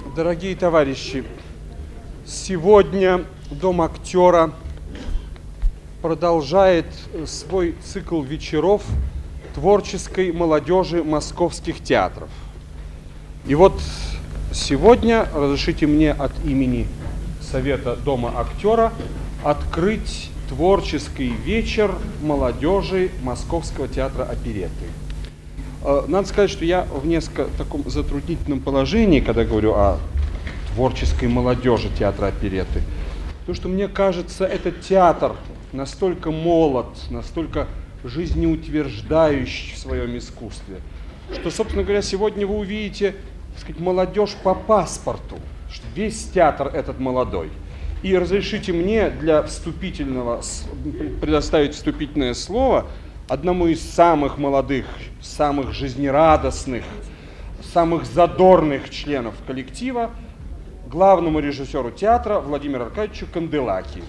Дорогие товарищи, сегодня Дом актера продолжает свой цикл вечеров творческой молодежи московских театров. И вот сегодня разрешите мне от имени Совета Дома актера открыть творческий вечер молодежи Московского театра оперетты. Надо сказать, что я в несколько таком затруднительном положении, когда говорю о творческой молодежи театра оперетты. Потому что мне кажется, этот театр настолько молод, настолько жизнеутверждающий в своем искусстве, что, собственно говоря, сегодня вы увидите, так сказать, молодежь по паспорту, что весь театр этот молодой. И разрешите мне для вступительного предоставить вступительное слово одному из самых молодых, самых жизнерадостных, самых задорных членов коллектива, главному режиссеру театра Владимиру Аркадьевичу Канделаки.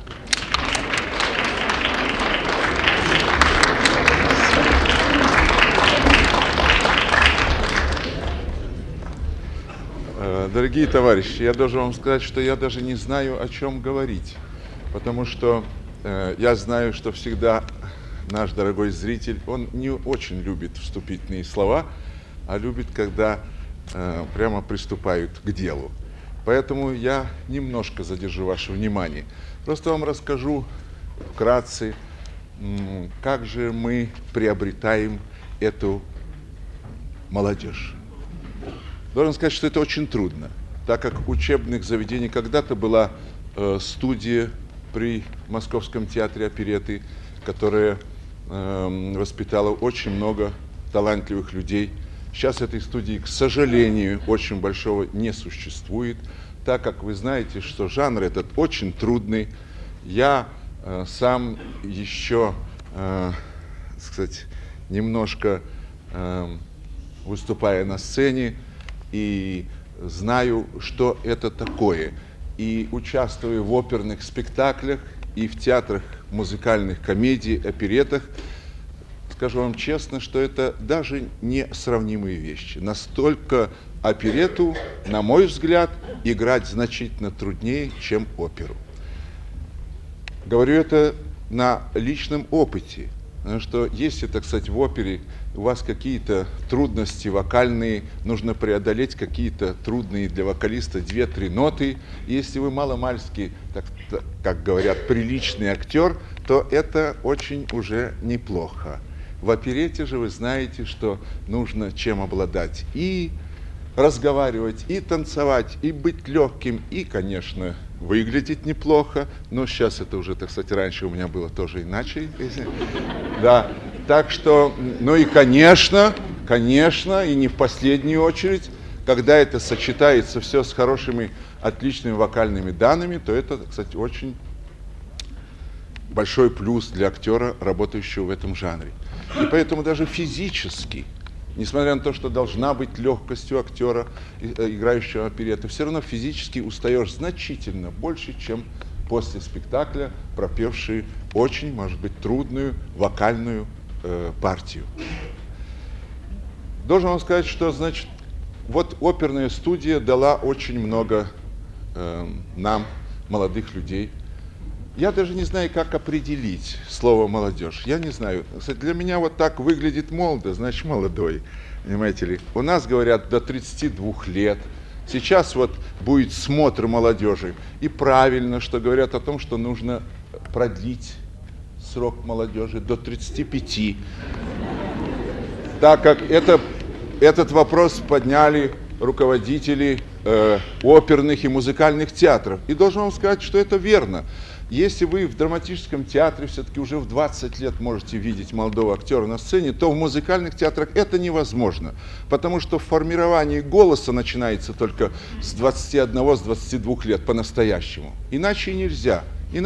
Дорогие товарищи, я должен вам сказать, что я даже не знаю, о чем говорить, потому что я знаю, что всегда наш дорогой зритель, он не очень любит вступительные слова, а любит, когда прямо приступают к делу. Поэтому я немножко задержу ваше внимание. Просто вам расскажу вкратце, как же мы приобретаем эту молодежь. Должен сказать, что это очень трудно, так как учебных заведений когда-то была студия при Московском театре оперетты, которая воспитала очень много талантливых людей. Сейчас этой студии, к сожалению, очень большого не существует, так как вы знаете, что жанр этот очень трудный. Я сам еще, сказать, немножко выступая на сцене и знаю, что это такое. И участвуя в оперных спектаклях и в театрах музыкальных комедий, оперетах, скажу вам честно, что это даже не сравнимые вещи. Настолько оперетту, на мой взгляд, играть значительно труднее, чем оперу. Говорю это на личном опыте, потому что если, так сказать, в опере у вас какие-то трудности вокальные, нужно преодолеть какие-то трудные для вокалиста 2-3 ноты. И если вы маломальски, как говорят, приличный актер, то это очень уже неплохо. В оперете же вы знаете, что нужно чем обладать: и разговаривать, и танцевать, и быть легким, и, конечно, выглядеть неплохо. Но сейчас это уже, так сказать, раньше у меня было тоже иначе. Да. Так что, ну и конечно, и не в последнюю очередь, когда это сочетается все с хорошими, отличными вокальными данными, то это, кстати, очень большой плюс для актера, работающего в этом жанре. И поэтому даже физически, несмотря на то, что должна быть легкость у актера, играющего оперетты, все равно физически устаешь значительно больше, чем после спектакля, пропевший очень, может быть, трудную вокальную партию. Должен вам сказать, что, значит, вот оперная студия дала очень много нам, молодых людей. Я даже не знаю, как определить слово «молодежь». Я не знаю. Кстати, для меня вот так выглядит молодо, значит, молодой. Понимаете ли? У нас говорят до 32 лет. Сейчас вот будет смотр молодежи. И правильно, что говорят о том, что нужно продлить срок молодежи до 35. Так как этот вопрос подняли руководители оперных и музыкальных театров. И должен вам сказать, что это верно. Если вы в драматическом театре все-таки уже в 20 лет можете видеть молодого актера на сцене, то в музыкальных театрах это невозможно. Потому что формирование голоса начинается только с 21-22 лет по-настоящему. Иначе нельзя.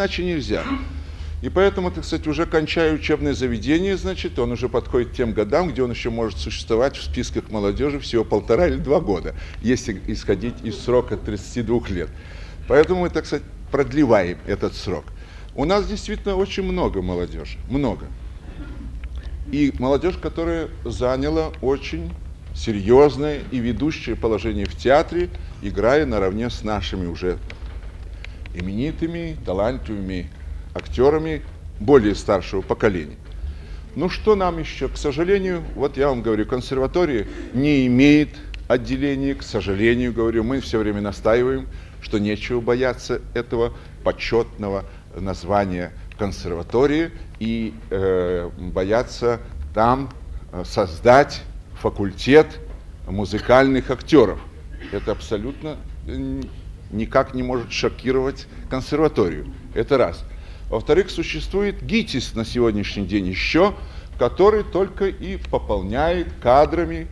И поэтому, так сказать, уже кончая учебное заведение, значит, он уже подходит к тем годам, где он еще может существовать в списках молодежи всего 1,5 или 2 года, если исходить из срока 32 лет. Поэтому мы, так сказать, продлеваем этот срок. У нас действительно очень много молодежи, много. И молодежь, которая заняла очень серьезное и ведущее положение в театре, играя наравне с нашими уже именитыми, талантливыми актерами более старшего поколения. Ну что нам еще? К сожалению, вот я вам говорю, консерватория не имеет отделения, к сожалению, говорю, мы все время настаиваем, что нечего бояться этого почетного названия консерватории и бояться там создать факультет музыкальных актеров. Это абсолютно никак не может шокировать консерваторию. Это раз. Во-вторых, существует ГИТИС на сегодняшний день еще, который только и пополняет кадрами,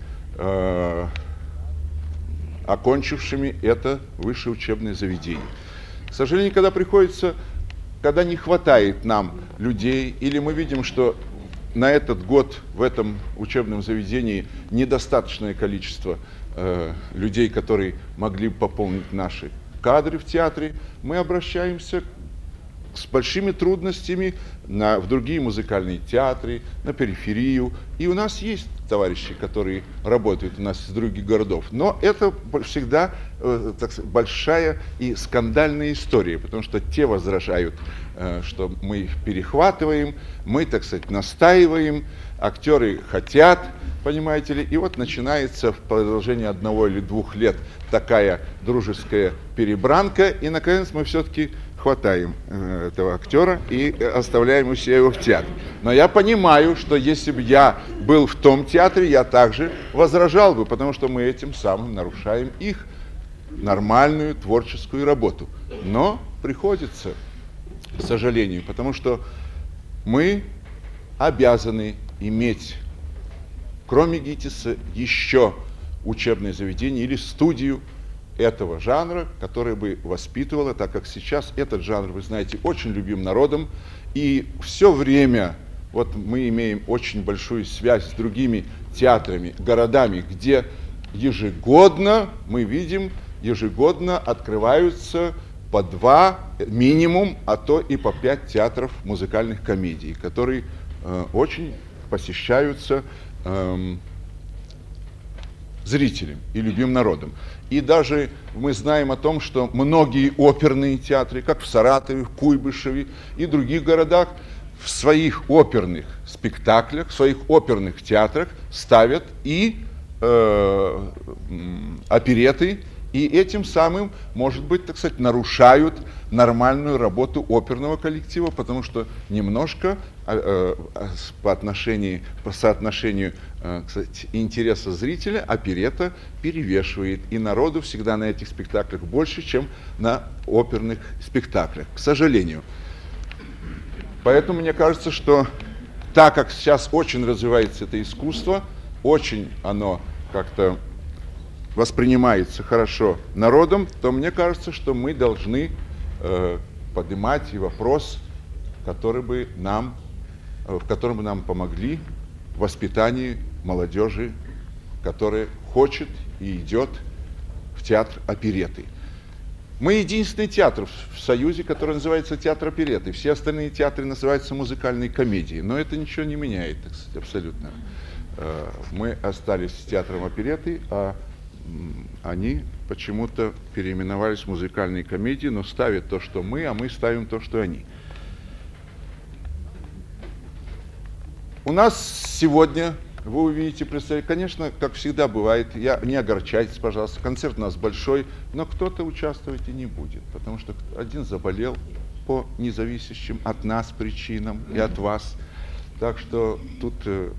окончившими это высшее учебное заведение. К сожалению, когда не хватает нам людей, или мы видим, что на этот год в этом учебном заведении недостаточное количество людей, которые могли бы пополнить наши кадры в театре, мы обращаемся с большими трудностями в другие музыкальные театры, на периферию. И у нас есть товарищи, которые работают у нас из других городов. Но это всегда так сказать, большая и скандальная история, потому что те возражают, что мы их перехватываем, мы, так сказать, настаиваем, актеры хотят, понимаете ли, и вот начинается в продолжении 1 или 2 лет такая дружеская перебранка, и, наконец, мы все-таки хватаем этого актера и оставляем у себя его в театре. Но я понимаю, что если бы я был в том театре, я также возражал бы, потому что мы этим самым нарушаем их нормальную творческую работу. Но приходится, к сожалению, потому что мы обязаны иметь, кроме ГИТИСа, еще учебное заведение или студию этого жанра, которая бы воспитывала, так как сейчас этот жанр, вы знаете, очень любим народом, и все время вот мы имеем очень большую связь с другими театрами, городами, где ежегодно, мы видим, ежегодно открываются по 2 минимум, а то и по 5 театров музыкальных комедий, которые очень посещаются зрителям и любимым народом. И даже мы знаем о том, что многие оперные театры, как в Саратове, в Куйбышеве и других городах, в своих оперных спектаклях, в своих оперных театрах ставят и опереты, и этим самым, может быть, так сказать, нарушают нормальную работу оперного коллектива, потому что немножко по соотношению, кстати, интереса зрителя оперета перевешивает. И народу всегда на этих спектаклях больше, чем на оперных спектаклях, к сожалению. Поэтому мне кажется, что так как сейчас очень развивается это искусство, очень оно как-то воспринимается хорошо народом, то мне кажется, что мы должны поднимать и вопрос, в котором бы нам помогли в воспитании молодежи, которая хочет и идет в театр оперетты. Мы единственный театр в Союзе, который называется театр оперетты. Все остальные театры называются музыкальной комедией. Но это ничего не меняет, так сказать, абсолютно. Мы остались с театром оперетты, а они почему-то переименовались в музыкальные комедии, но ставят то, что мы, а мы ставим то, что они. У нас сегодня, вы увидите, конечно, как всегда бывает, не огорчайтесь, пожалуйста, концерт у нас большой, но кто-то участвовать и не будет, потому что один заболел по независящим от нас причинам и от вас. Так что тут,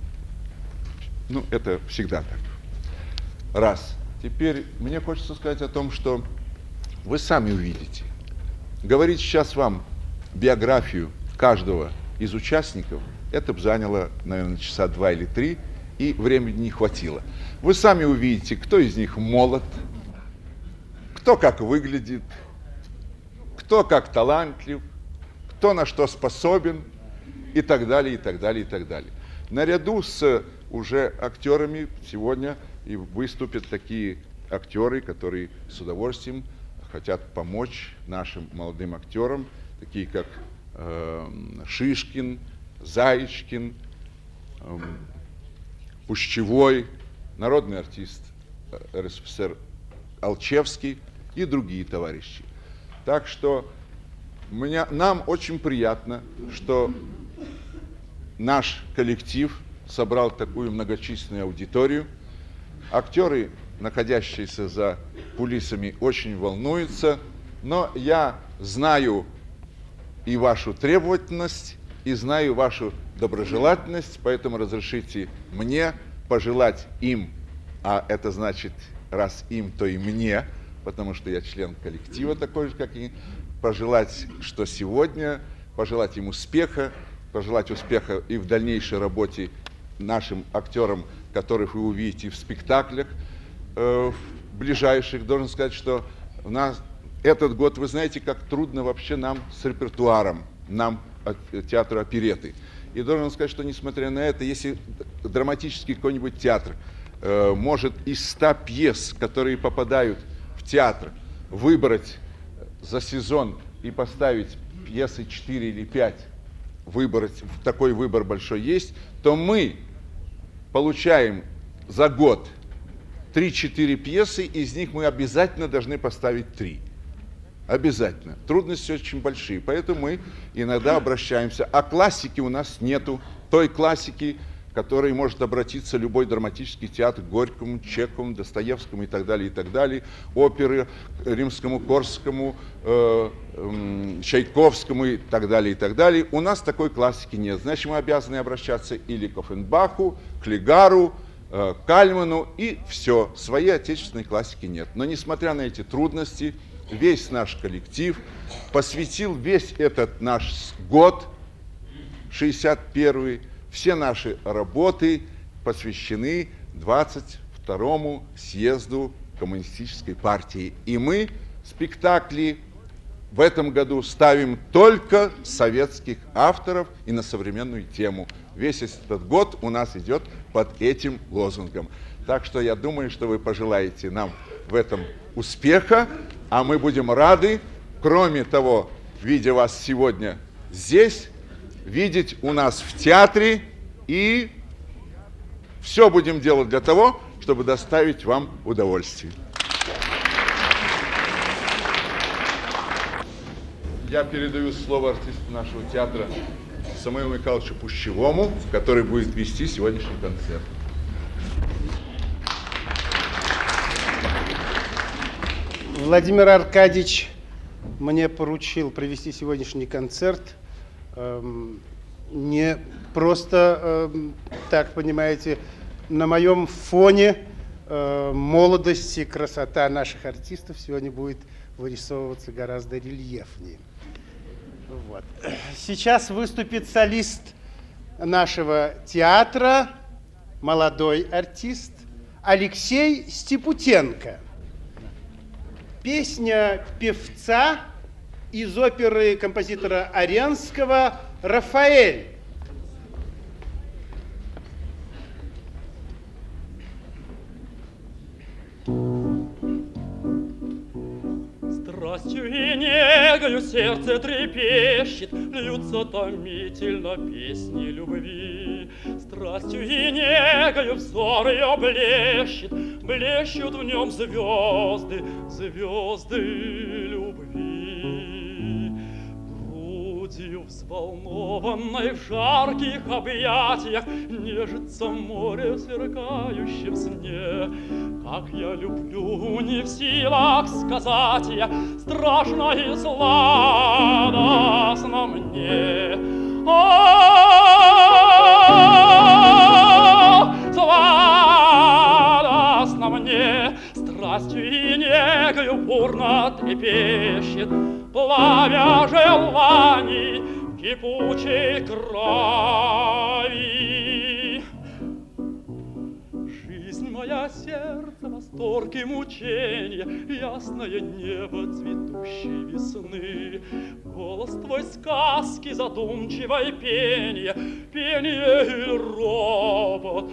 это всегда так. Раз. Теперь мне хочется сказать о том, что вы сами увидите. Говорить сейчас вам биографию каждого из участников, это бы заняло, наверное, часа 2 или 3, и времени не хватило. Вы сами увидите, кто из них молод, кто как выглядит, кто как талантлив, кто на что способен, и так далее, и так далее, и так далее. Наряду с уже актерами сегодня и выступят такие актеры, которые с удовольствием хотят помочь нашим молодым актерам, такие как Шишкин, Заичкин, Пущевой, народный артист РСФСР Алчевский и другие товарищи. Так что нам очень приятно, что наш коллектив собрал такую многочисленную аудиторию. Актеры, находящиеся за кулисами, очень волнуются, но я знаю и вашу требовательность, и знаю вашу доброжелательность, поэтому разрешите мне пожелать им, а это значит, раз им, то и мне, потому что я член коллектива такой же, как и пожелать, что сегодня, пожелать им успеха, пожелать успеха и в дальнейшей работе нашим актерам, которых вы увидите в спектаклях ближайших. Должен сказать, что у нас этот год, вы знаете, как трудно вообще нам с репертуаром, нам от театра оперетты. И должен сказать, что несмотря на это, если драматический какой-нибудь театр может из 100 пьес, которые попадают в театр, выбрать за сезон и поставить пьесы 4 или 5, выбрать, такой выбор большой есть, то мы получаем за год 3-4 пьесы, из них мы обязательно должны поставить 3. Обязательно. Трудности очень большие, поэтому мы иногда обращаемся. А классики у нас нету, той классики, к которой может обратиться любой драматический театр, к Горькому, Чехову, Достоевскому и так далее, оперы Римскому, Корсакому, Чайковскому и так далее. У нас такой классики нет. Значит, мы обязаны обращаться или к Оффенбаху, к Лигару, к Кальману, и все. Своей отечественной классики нет. Но несмотря на эти трудности, весь наш коллектив посвятил весь этот наш год, 61-й, все наши работы посвящены 22-му съезду Коммунистической партии. И мы спектакли в этом году ставим только советских авторов и на современную тему. Весь этот год у нас идет под этим лозунгом. Так что я думаю, что вы пожелаете нам в этом успеха, а мы будем рады, кроме того, видя вас сегодня здесь, видеть у нас в театре, и все будем делать для того, чтобы доставить вам удовольствие. Я передаю слово артисту нашего театра Самуилу Михайловичу Пущевому, который будет вести сегодняшний концерт. Владимир Аркадьевич мне поручил провести сегодняшний концерт. Не просто, так понимаете, на моем фоне молодость и красота наших артистов сегодня будет вырисовываться гораздо рельефнее. Вот. Сейчас выступит солист нашего театра, молодой артист Алексей Степутенко. Песня певца из оперы композитора Аренского «Рафаэль». Страстью и негою сердце трепещет, льются томительно песни любви. Страстью и негою взор ее блещет, блещут в нем звезды, звезды любви. Грудью взволнованной в жарких объятиях нежится море, сверкающее в сне. Как я люблю, не в силах сказать я, страшно и сладостно мне. Сладостно мне, страстью и негою бурно трепещет, пламя желаний кипучей крови. Жизнь моя, сердце, восторг и мученье, ясное небо цветущей весны. Голос твой сказки, задумчивое пение, пение или ропот,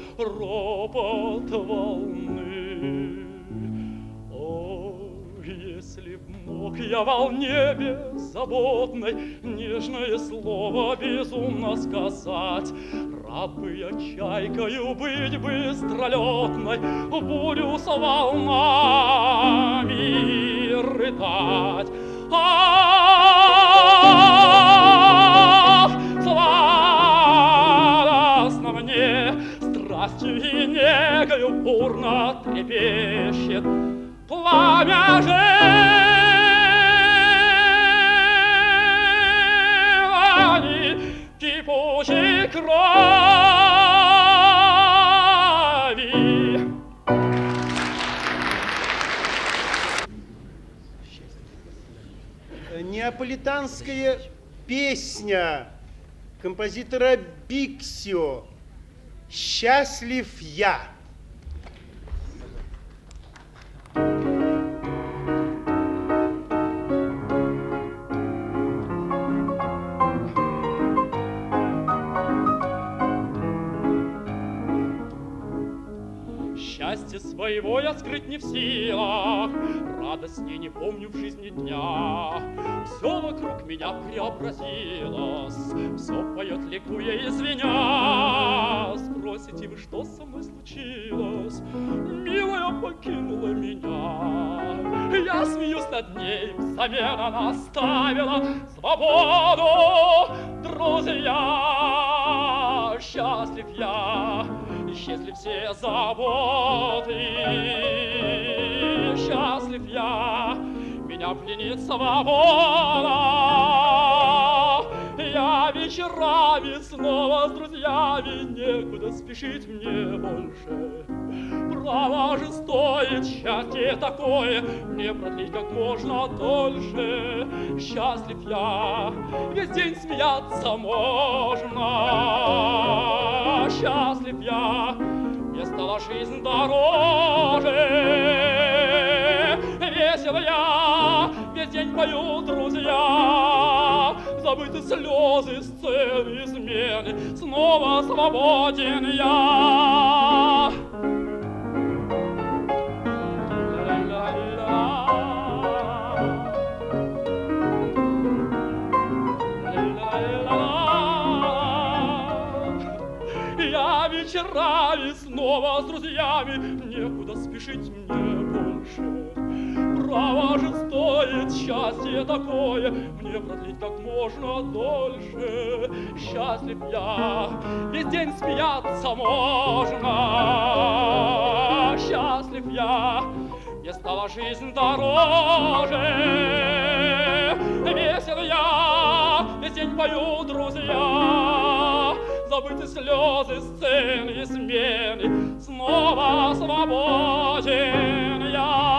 ропот волны. О, если б мог Мог я волне беззаботной нежное слово безумно сказать. Рад бы я чайкою быть быстролетной, в бурю с волнами рыдать. Ах, сладостно мне, страстью и негою бурно трепещет пламя желаний, кипучей крови. Неаполитанская песня композитора Биксио «Счастлив я». Счастье своего я скрыть не в силах, радостней не помню в жизни дня. Все вокруг меня преобразилось, все поет, ликуя и звеня. Спросите вы, что со мной случилось? Милая покинула меня. Я смеюсь над ней, взамен она оставила свободу. Друзья, счастлив я, исчезли все заботы. Счастлив я, меня пленит свобода. Я вечерами снова с друзьями, некуда спешить мне больше. Право же стоит счастье такое, мне продлить как можно дольше. Счастлив я, весь день смеяться можно. Счастлив я, мне стала жизнь дороже. Весел я, весь день пою друзья. Забыты слезы, сцены, измены, снова свободен я. Я вечерами снова с друзьями, некуда спешить мне больше. Право же стоит счастье такое, мне продлить как можно дольше. Счастлив я, весь день смеяться можно. Счастлив я, мне стала жизнь дороже. Весел я, весь день пою друзья. Забыты слезы, сцены, измены, снова свободен я.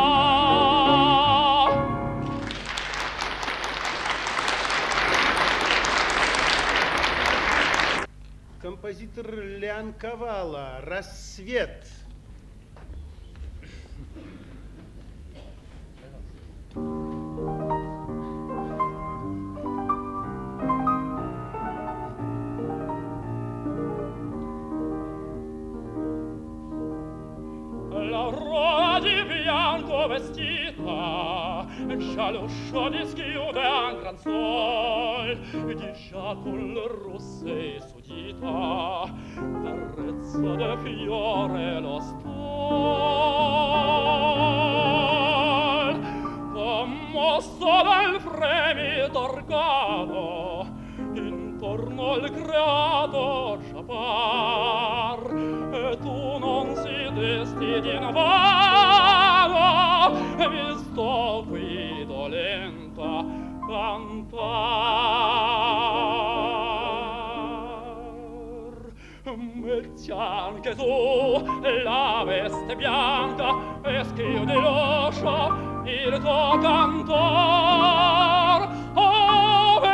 Композитор Леонковало «Рассвет». L'aurora di bianco vestita, già l'uscio dischiude un gran sol, di già con le rosse sudita, carezza de fiore lo stol. Commosso dal fremito organo, intorno al creato già par, e tu non si desti di vano, visto qui dolenta cantar. Metti anche tu la veste bianca e schiudi l'uscio il tuo cantor. Ove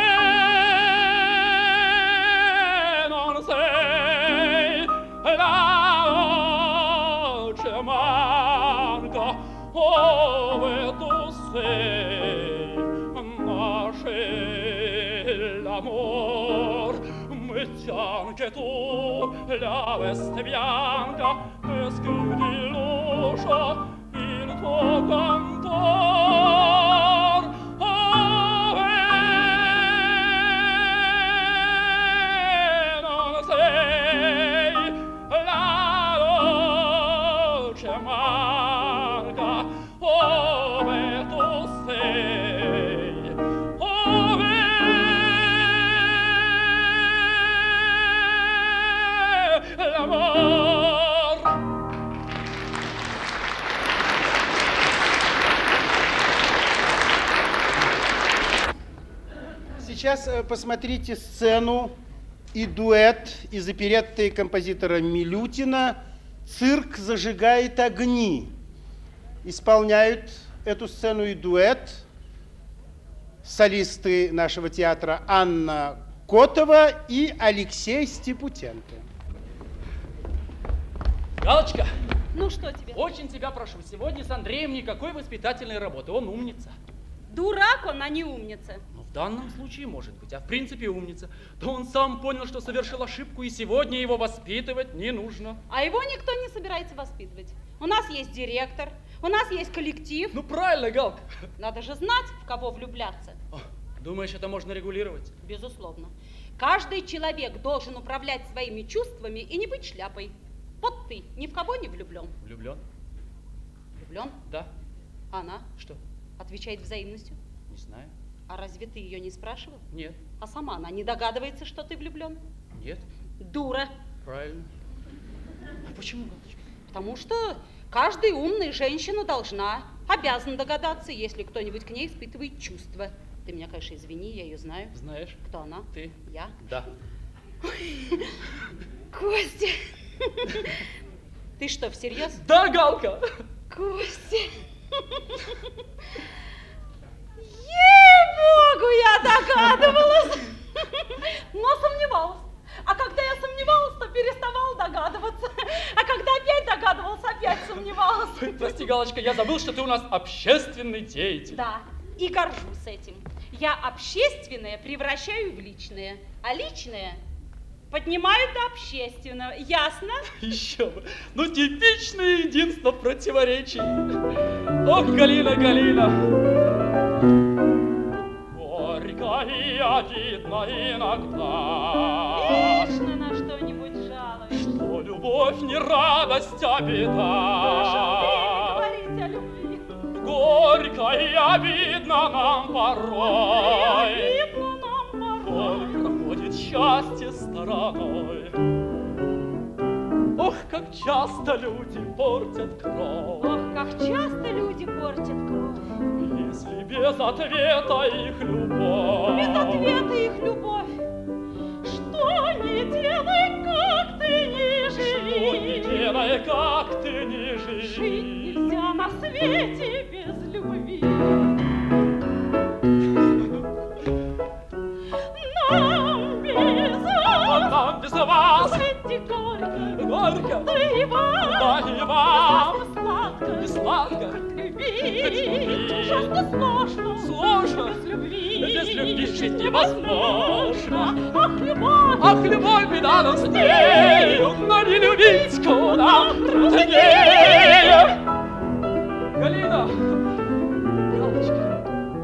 non sei la voce manca, ove tu sei nasce l'amor. Metti anche tu la veste bianca e schiudi l'uscio il tuo cantor. manca, ove tu sei, ove l'amor. Сейчас посмотрите сцену и дуэт из оперетты композитора Милютина «Цирк зажигает огни». Исполняют эту сцену и дуэт солисты нашего театра Анна Котова и Алексей Степутенко. Галочка, Ну что тебе? очень тебя прошу, сегодня с Андреем никакой воспитательной работы, он умница. Дурак он, а не умница. Ну, в данном случае может быть, а в принципе умница. Да он сам понял, что совершил ошибку, и сегодня его воспитывать не нужно. А его никто не собирается воспитывать. У нас есть директор, у нас есть коллектив. Ну, правильно, Галка. Надо же знать, в кого влюбляться. О, думаешь, это можно регулировать? Безусловно. Каждый человек должен управлять своими чувствами и не быть шляпой. Вот ты ни в кого не влюблен. Влюблен? Влюблен? Да. Она Что? отвечает взаимностью. Не знаю. А разве ты ее не спрашивал? Нет. А сама она не догадывается, что ты влюблен? Нет. Дура. Правильно. А почему, Галочка? Потому что каждая умная женщина обязана догадаться, если кто-нибудь к ней испытывает чувства. Ты меня, конечно, извини, я ее знаю. Знаешь? Кто она? Ты? Я? Да. Костя! Ты что, всерьез? Да, Галка! Костя! Ей-богу, я догадывалась! Но сомневалась. А когда я сомневалась, то переставала догадываться. А когда опять догадывалась, опять сомневалась. Прости, Галочка, я забыл, что ты у нас общественный деятель. Да, и горжусь этим. Я общественное превращаю в личное, а личное поднимаю до общественного. Ясно? Еще бы. Ну, типичное единство противоречий. Ох, Галина, Галина. Горько и обидно иногда. Вечно на что-нибудь жалуюсь. Что любовь не радость, а беда. Говорить о любви. Горько и обидно нам порой. Обидно нам порой. Ой, проходит счастье стороной. Ох, как часто люди портят кровь. Ох, как часто люди портят кровь. Если без ответа их любовь. Без ответа их любовь. Что не делай, как ты не живи. Что не делай, как ты не Жить живи. нельзя на свете без любви. Нам без вас жить горько. Горько. Да и вам. Да и вам. Сладко. И сладко. Любить ужасно сложно. Сложно. Без любви. Без любви жить невозможно. Ах, любовь. Ах, любовь, беда нам с нею, но не любить куда труднее. Галина! Галочка!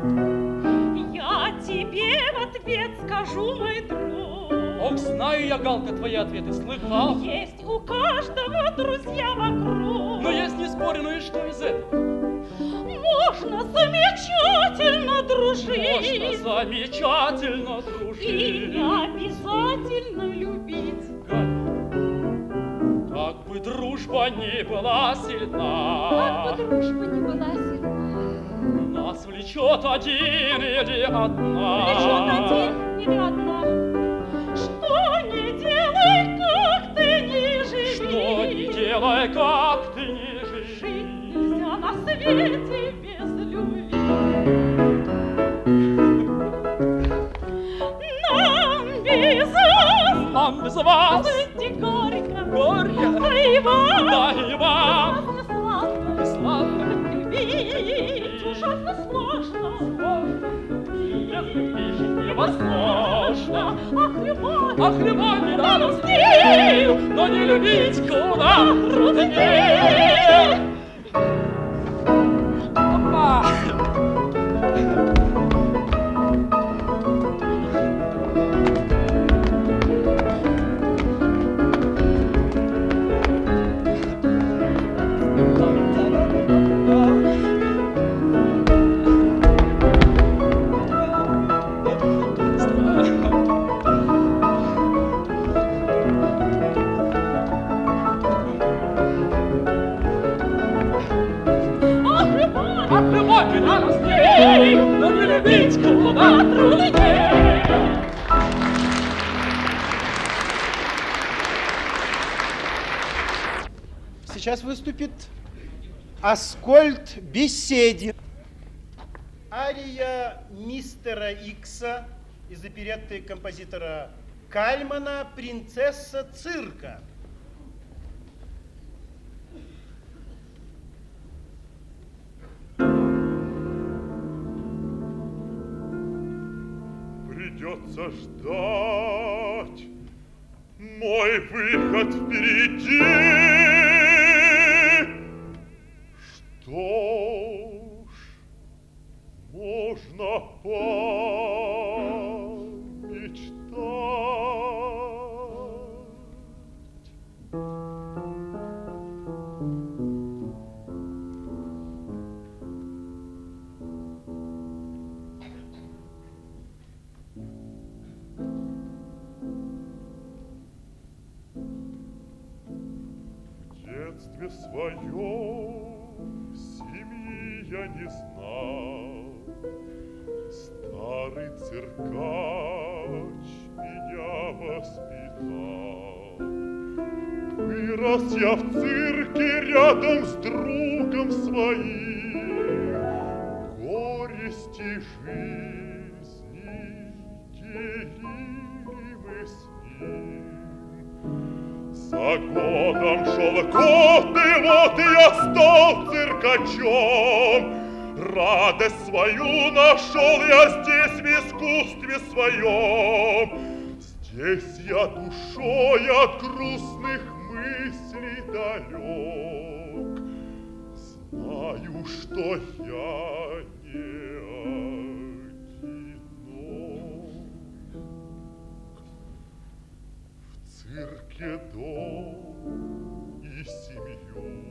Я тебе в ответ скажу, мой друг. Ох, знаю я, Галка, твои ответы, слыхал. Есть у каждого друзья вокруг. Но я с не спорю, ну и что из этого? Можно замечательно дружить. Можно замечательно И дружить. не обязательно любить. Галь, как бы дружба ни была сильна, Как бы дружба не была сильна, нас влечет один или одна. влечет один или одна. Что не делай, как ты не живи. Что не делай, как ты не Жить живи. нельзя на свете без любви. Нам без вас жить горько. горько. Да и вам. Да и вам. Ужасно И сладко. сладко. Любить ужасно сложно. Без любви жить невозможно. Ах, любовь. Ах, любовь не рядом с нею, но не любить куда труднее. Опа! когда растей, но не любить Клеопатру людей. Сейчас выступит Аскольд Беседин. Ария мистера Икса из оперетты композитора Кальмана «Принцесса цирка». Придется ждать, мой выход впереди. Что ж, можно В детстве своем семьи я не знал. Старый циркач меня воспитал. Вырос я в цирке рядом с другом своим. Горести жизни делили мы с ним. За годом шел год, и вот я стал циркачом. Радость свою нашел я здесь, в искусстве своем. Здесь я душой от грустных мыслей далек. Знаю, что я не одинок. В цирке дом и семью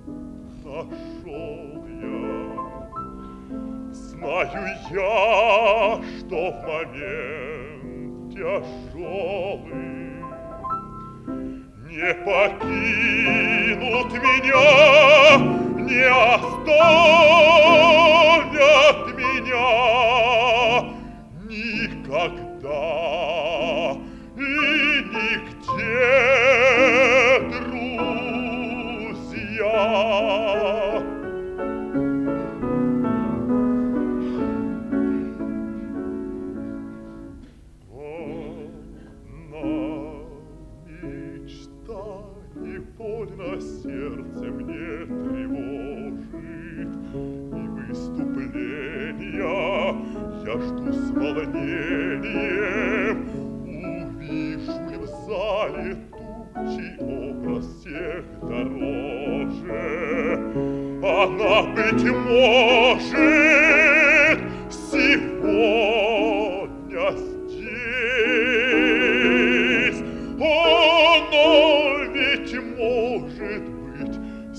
нашел я. Знаю я, что в момент тяжелый не покинут меня, не оставят меня никогда и нигде, друзья. Больно сердце мне тревожит, и выступления я жду с волнением. Увижу ли в зале тучи образ всех дороже? Она, быть может, сегодня здесь. Она ведь может быть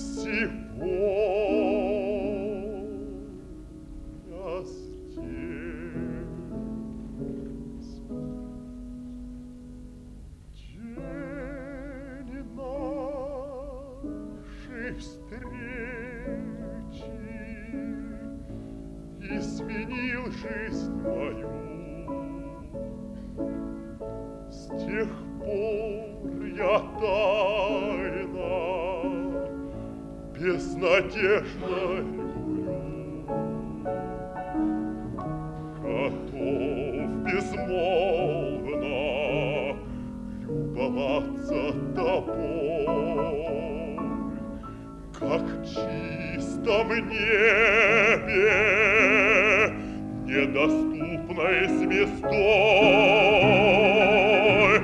сегодня здесь. День нашей встречи изменил жизнь мою. С тех пор я тайно, безнадежно люблю. Готов безмолвно любоваться тобой, как в чистом небе, недоступной звездой.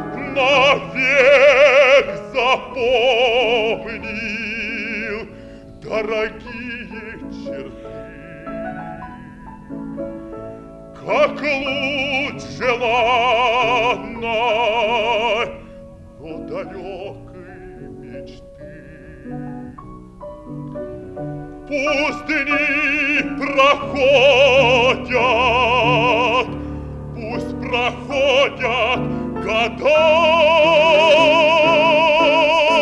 Навек запомнил дорогие черты, как луч желанной, но далекой мечты. Пусть дни проходят, пусть проходят года,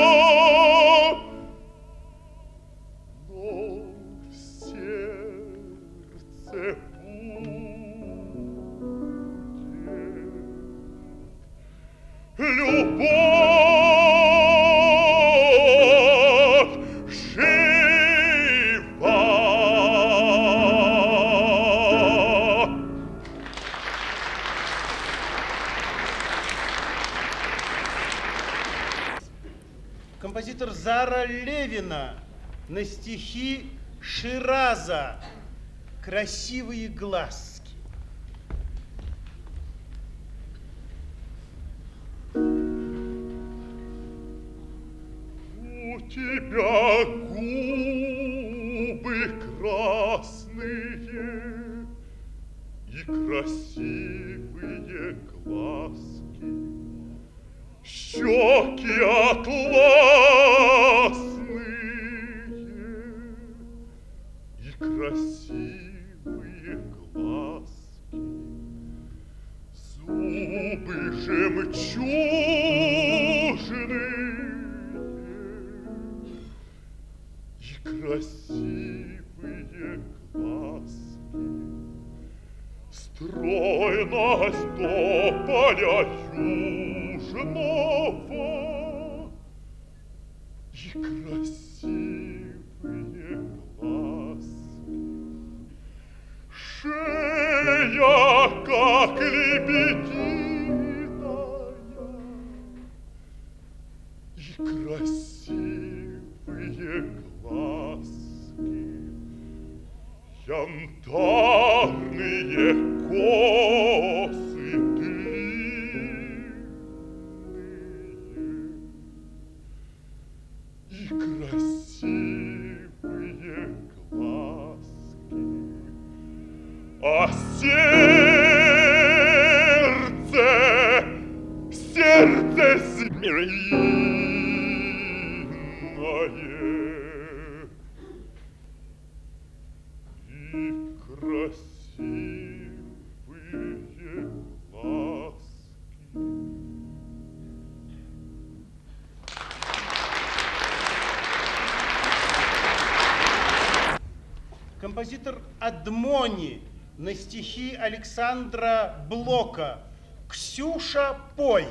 но все Захара Левина на стихи Шираза «Красивые глазки». У тебя губы красные и красивые глазки, щеки атласные и красивые глазки, зубы жемчужные и красивые глазки, стройность тополя южного и красивые глазки, шея, как лебединая, и красивые глазки, янтарные косы длинные и красивые глазки, а сердце змеиное и красивые глазки. Композитор Адмони на стихи Александра Блока «Ксюша, пой».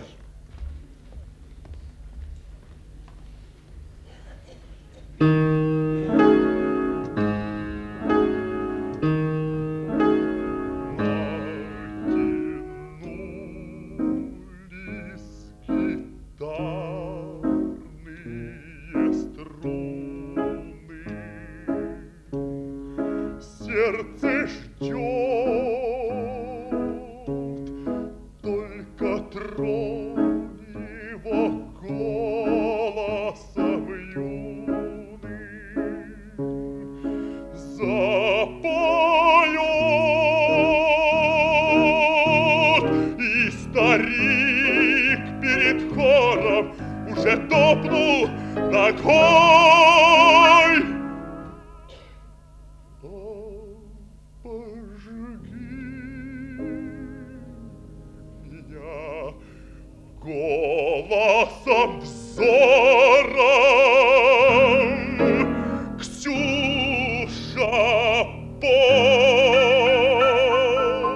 Сердце ждет, только тронь его голосом юным, запоет, и старик перед хором уже топнул ногой. Голосом, взором, Ксюша, пой.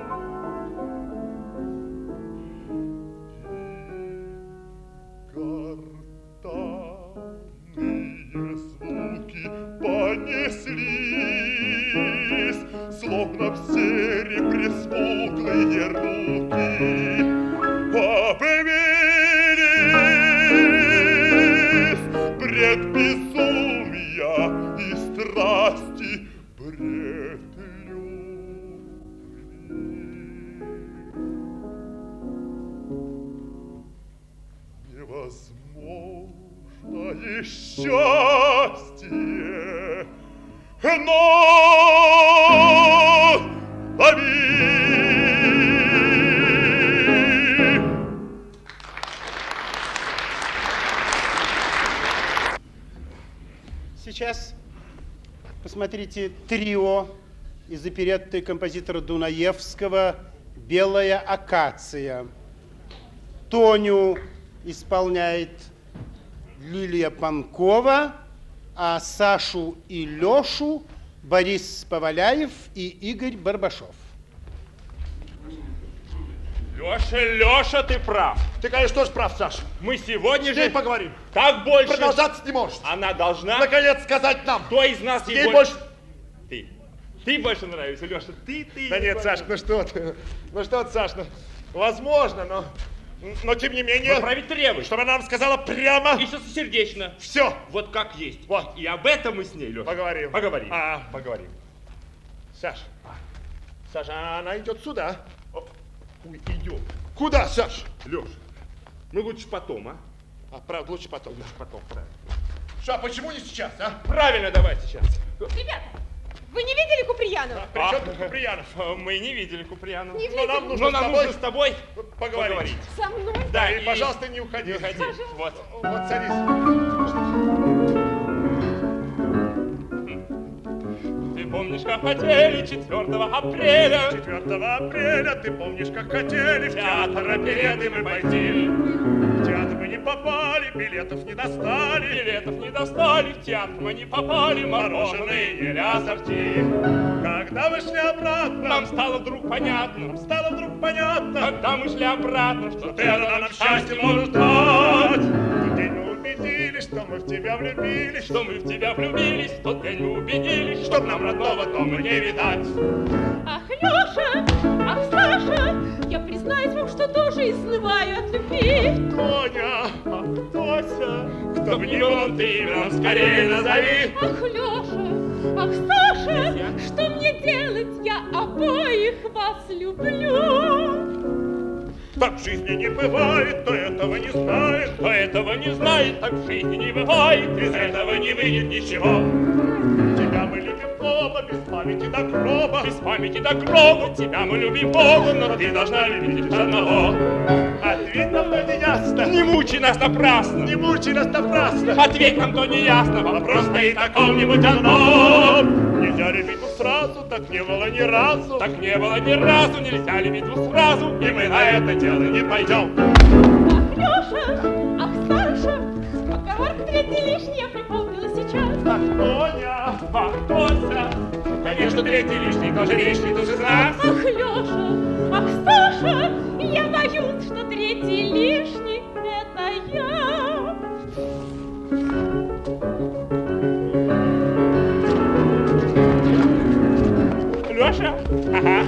Гортанные звуки понеслись, словно в серебре смуглые руки обвелись бред безумия и страсти, бред любви. Невозможное счастье, но лови. Сейчас посмотрите трио из оперетты композитора Дунаевского «Белая акация». Тоню исполняет Лилия Панкова, а Сашу и Лешу Борис Поваляев и Игорь Барбашов. Леша, ты прав. Ты, конечно, тоже прав, Саша. Мы сегодня С ней же... поговорим. Так больше... Продолжаться не может. Она должна... Наконец сказать нам. Кто из нас ей больше... Ты. Ты больше нравишься, Леша. Ты. Да нет, Сашка, ну что ты, Саш, ну, возможно, но Но тем не менее... Поправить требует. Чтобы она нам сказала прямо... И чистосердечно. Все. Вот как есть. Вот. И об этом мы с ней, Леша. Поговорим. Поговорим. Поговорим. Саш. Саша, она идет сюда. Ой, идем. Куда, Саш? Леша, мы лучше потом, а? Правда, лучше потом. Лучше потом, правильно. Что, почему не сейчас, а? Правильно, давай сейчас. Ребята, вы не видели Куприянова? При чем тут Куприянов? Мы не видели Куприянова. Не Но видели? нам нужно, нужно с тобой поговорить. Со мной? Да, И, пожалуйста, не уходи. Не уходи. Вот. Вот, садись. Ты помнишь, как хотели 4 апреля? 4 апреля, ты помнишь, как хотели в театр опереты мы пойти. В театр мы не попали, билетов не достали. Билетов не достали, в театр мы не попали, мороженое ели ассорти. Когда мы шли обратно, Нам стало вдруг понятно, когда мы шли обратно, что ты одна нам счастье можешь дать. В тот день мы убедились, что мы в тебя влюбились, что мы в тебя влюбились, в тот день мы убедились, чтоб нам родного дома не видать. Ах, Леша, ах, Саша, я признаюсь вам, что тоже изнываю от любви. Тоня, Тося, Кто бы ни был он, ты имя скорее назови. Ах, Леша, ах, Саша, что мне делать? Я обоих вас люблю. так в жизни не бывает, кто этого не знает. Кто этого не знает, так в жизни не бывает, из этого не выйдет ничего. Тебя мы любим оба, без памяти до гроба. Без памяти до гроба, тебя мы любим оба, но ты должна любить лишь одного. Ответь нам, то не ясно. Не мучай нас напрасно. Не мучай нас напрасно. Ответь нам, то не ясно. Вопрос стоит о ком-нибудь одном. Нельзя любить двух сразу, так не было ни разу. Так не было ни разу, нельзя любить двух сразу, И мы на это дело не пойдем. Ах, Леша, ах, Саша, поговорка третья лишняя я припомнила сейчас. Ах, Тоня, Ах, Тося, конечно, третий лишний, тоже лишний, тоже из нас. Ах, Леша, ах, Саша, я боюсь, что третий лишний — это я. Леша? Ага.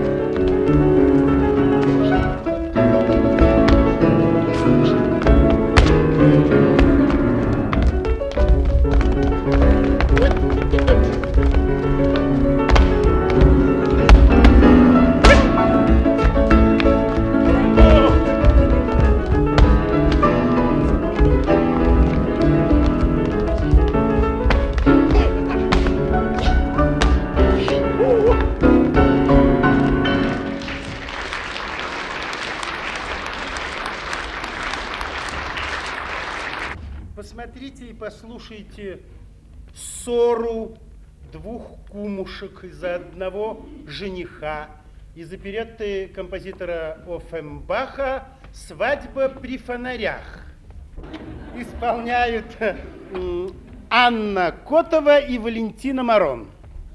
Посмотрите и послушайте ссору двух кумушек из-за одного жениха из оперетты композитора Оффенбаха «Свадьба при фонарях». Исполняют Анна Котова и Валентина Марон.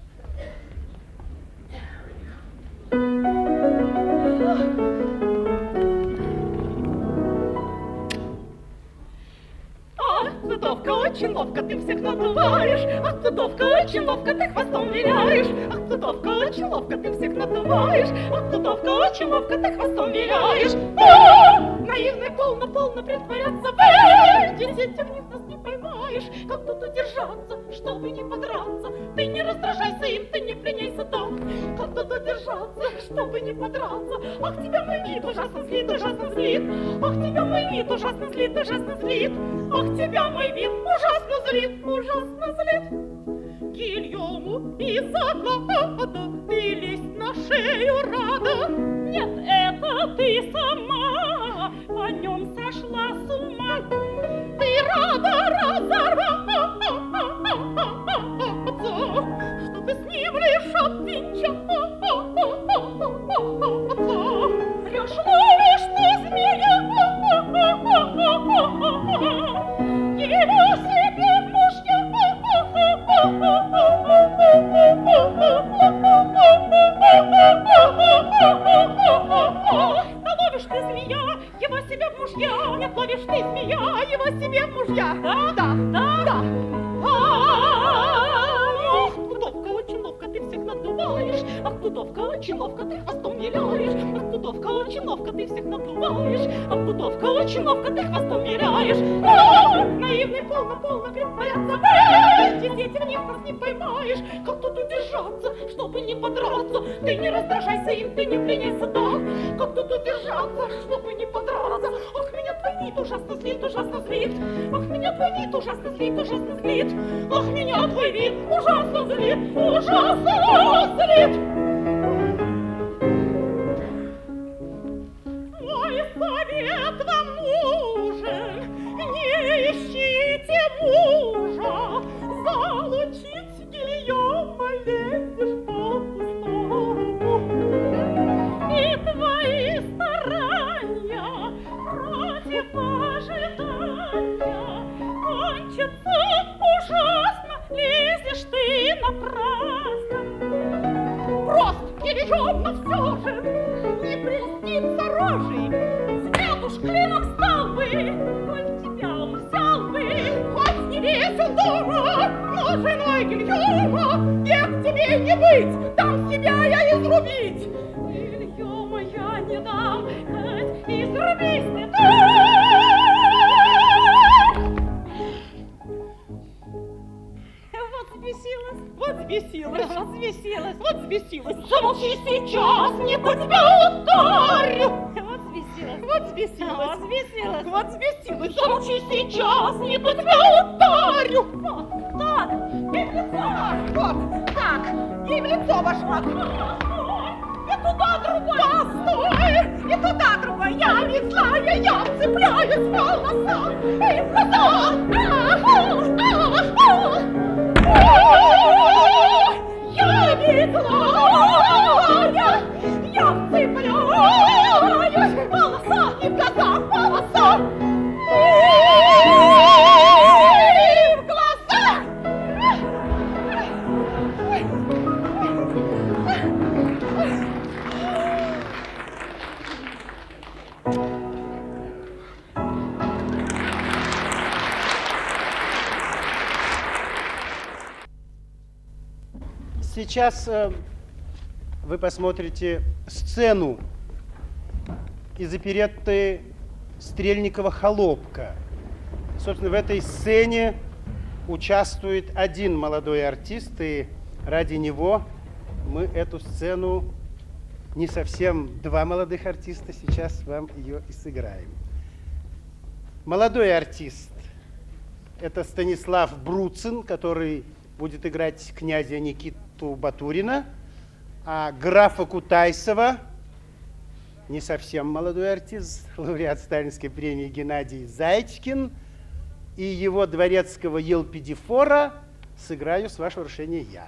Ах, Цветовка, очень ловко ты всех надуваешь. Ах, Цветовка, очень ловко ты хвостом виляешь. Ах, Цветовка, очень ловко ты всех надуваешь. Ах, Цветовка, очень ловко ты хвостом виляешь. Наивный, полно притворяться. Десять в них нас не поймаешь. Как тут удержаться, чтобы не подраться? Ты не раздражайся им, ты не пленяйся так. Как тут удержаться, чтобы не подраться? Ах, тебя мой вид ужасно злит, ужасно злит. Ах, тебя мой вид ужасно злит, ужасно злит. Ах, тебя мой вид ужасно злит, ужасно злит. Гильому из заклада ты лезть на шею рада. Нет, это ты сама о нем сошла с ума. Ты рада разорваться, чтобы с ним лишь обвенчаться. Врешь, ловишь ты змея, его себе в мужья. Ловишь ты змея, его себе в мужья. Нет, ловишь ты змея, его себе в мужья. Да. Ах, Тудовка, очень ловко ты всех надуваешь. Ах, Тудовка, очень ловко ты хвостом виляешь. Ах, Тудовка, очень очень ловко ты всех надуваешь, ах, Дудовка, очень ловко ты хвостом виляешь. А, наивный, полно притворяться, действительно нас не поймаешь. Как тут удержаться, чтобы не подраться? Ты не раздражайся им, ты не пленяйся так. Как тут удержаться, чтобы не подраться? Ах, меня твой вид ужасно злит, ужасно злит. Ах, меня твой вид ужасно злит, ужасно злит. Ах, меня твой вид ужасно злит, ужасно злит. Мой совет вам нужен, не ищите мужа, залучить гильома лезешь по-пустому. И твои старания против ожидания кончатся ужасно, лезешь ты напрасно. Прост бережем, но все же не прельстится рожей. Свет уж клином стал бы, хоть тебя он взял бы, хоть не весел дома, но женой Гильома век тебе не быть, дам себя я изрубить. Гильома я не дам, хоть изрубить не дам. Вот взбесилась. Замолчи сейчас, не то тебя ударю. Вот взбесилась. Замолчи сейчас, не то тебя ударю. Вот так, ей в лицо. Вот так, ей в лицо вошла. И туда другой. Постой, и туда другой. Я ведь злая, я вцепляюсь в волоса. И в глаза. Я ведь злая, я вцепляюсь в волоса и в глаза, волоса и в глаза. Сейчас вы посмотрите сцену из оперетты Стрельникова «Холопка». Собственно, в этой сцене участвует один молодой артист, и ради него мы эту сцену, не совсем два молодых артиста, сейчас вам ее и сыграем. Молодой артист – это Станислав Бруцин, который будет играть князя Никиту Батурина, а графа Кутайсова, не совсем молодой артист, лауреат Сталинской премии Геннадий Зайчкин, и его дворецкого Елпидифора сыграю, с вашего разрешения, я.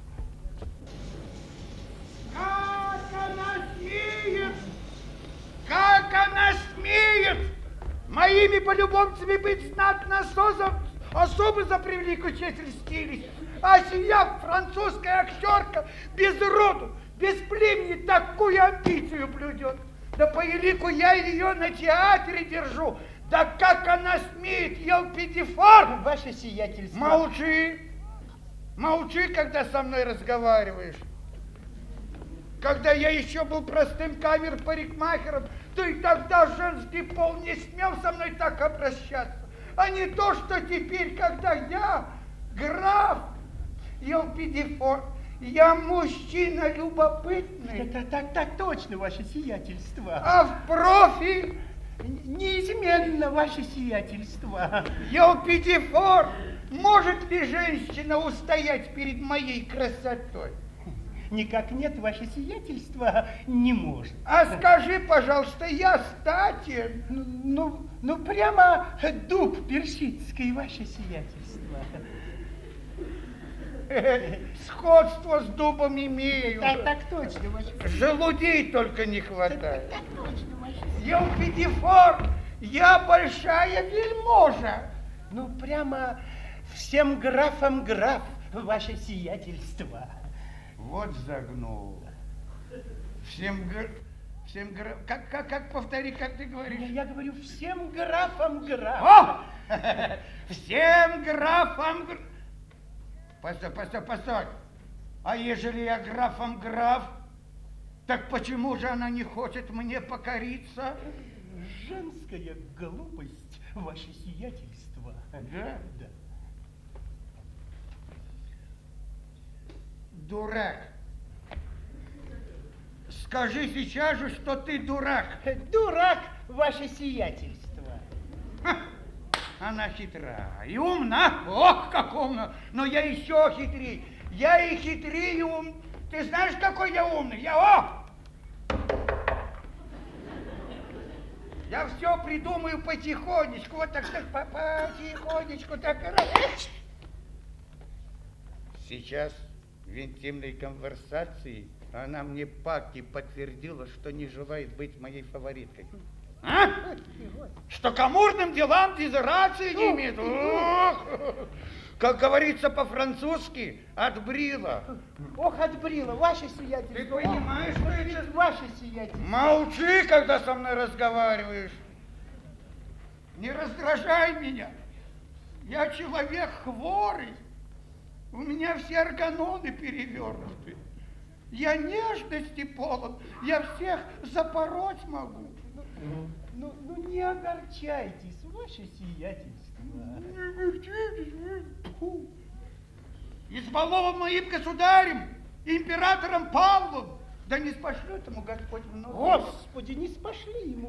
Как она смеет! Как она смеет! Моими полюбовцами быть знатно особо за превеликую честь льстились. А сия французская актерка без роду, без племени такую амбицию блюдет. Да по елику я ее на театре держу. Да как она смеет, Елпидифор! Ваше сиятельство. Молчи. Молчи, когда со мной разговариваешь. Когда я еще был простым камер-парикмахером, то и тогда женский пол не смел со мной так обращаться. А не то, что теперь, когда я граф Елпидифор, я мужчина любопытный. Так точно, ваше сиятельство. А в профиль неизменно, ваше сиятельство. Елпидифор, может ли женщина устоять перед моей красотой? Никак нет, ваше сиятельство не может. А скажи, пожалуйста, я статен? Ну, прямо дуб персидский, ваше сиятельство. Сходство с дубом имею. Так точно, ваше сиятельство. Желудей только не хватает. Так точно, ваше сиятельство. Елпидифор, я большая вельможа. Ну, прямо всем графам граф, ваше сиятельство. Вот загнул. Всем как повтори, как ты говоришь? Я говорю, всем графам граф. О! Всем графам граф. Постой. А ежели я графом граф, Так почему же она не хочет мне покориться? Женская глупость, ваше сиятельство. Да? Да. Дурак. Скажи сейчас же, что ты дурак. Дурак, ваше сиятельство. Ха, она хитра и умна. Ох, как умна. Но я еще хитрее. Я и хитрее и ум. Ты знаешь, какой я умный? Я все придумаю потихонечку. Вот так, потихонечку. Так. Сейчас в интимной конверсации она мне Паки подтвердила, что не желает быть моей фавориткой. А? Что к амурным делам дезерации не имеет. Как говорится по-французски, отбрила. Ох, отбрила, ваше сиятельство. Ты понимаешь, что это? Ваше сиятельство. Молчи, когда со мной разговариваешь. Не раздражай меня. Я человек хворый. У меня все органоны перевернуты. Я нежности полон. Я всех запороть могу. Ну, не огорчайтесь, ваше сиятельство. Избалован моим государем, императором Павлом. Да не спошлет ему Господь много. Господи, не спошли ему.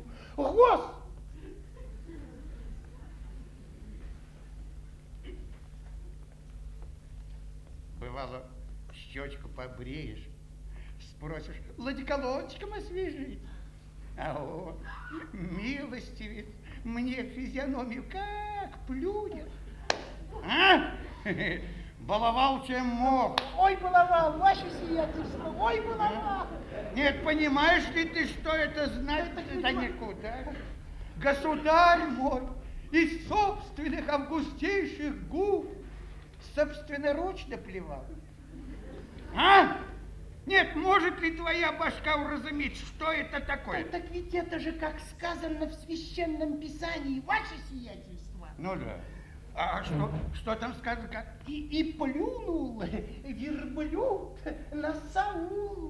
Бывало, щечку побреешь, спросишь, ладиколончиком освежить. А он, милостивец, мне физиономию как плюнет. А? Баловал, чем мог. Ой, баловал, ваше сиятельство, ой, баловал. Нет, понимаешь ли ты, что это значит? Да никуда. Государь мой из собственных августейших губ собственноручно плевал. А? Нет, может ли твоя башка уразуметь, что это такое? Так ведь это же как сказано в священном писании, ваше сиятельство. Ну да. А что там сказано? И плюнул верблюд на Саула.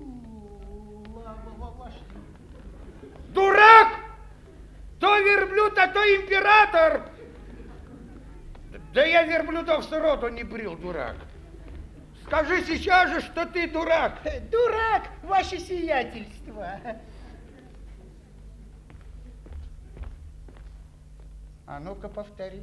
Дурак! То верблюд, а то император! Да я верблюдов сроду не брил, дурак. Скажи сейчас же, что ты дурак. Дурак, ваше сиятельство. А ну-ка повтори.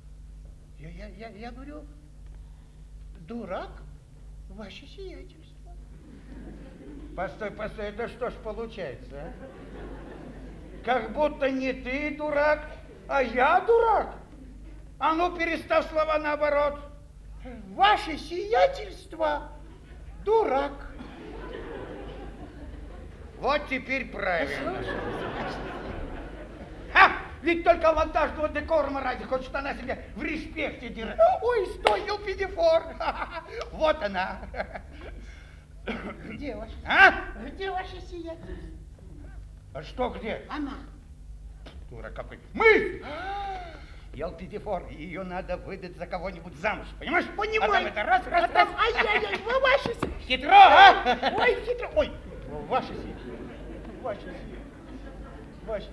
Я говорю, дурак, ваше сиятельство. Постой, это что ж получается, а? Как будто не ты дурак, а я дурак. А ну перестав слова наоборот. Ваше сиятельство, дурак. Вот теперь правильно. Ха! Ведь только монтажного декорума ради хочет она себя в респекте держать. Ой, стой, Елпидифор. Вот она. Где ваше? Где ваше сиятельство? А что где? Она. Дура какой. Мы! Елпидифор, ее надо выдать за кого-нибудь замуж, понимаешь? Понимаю. А там это раз. Ай-яй-яй, вы ваше сиятельство. Хитро, а? Ой, хитро. Ой, ваше сиятельство. Ваше сиятельство.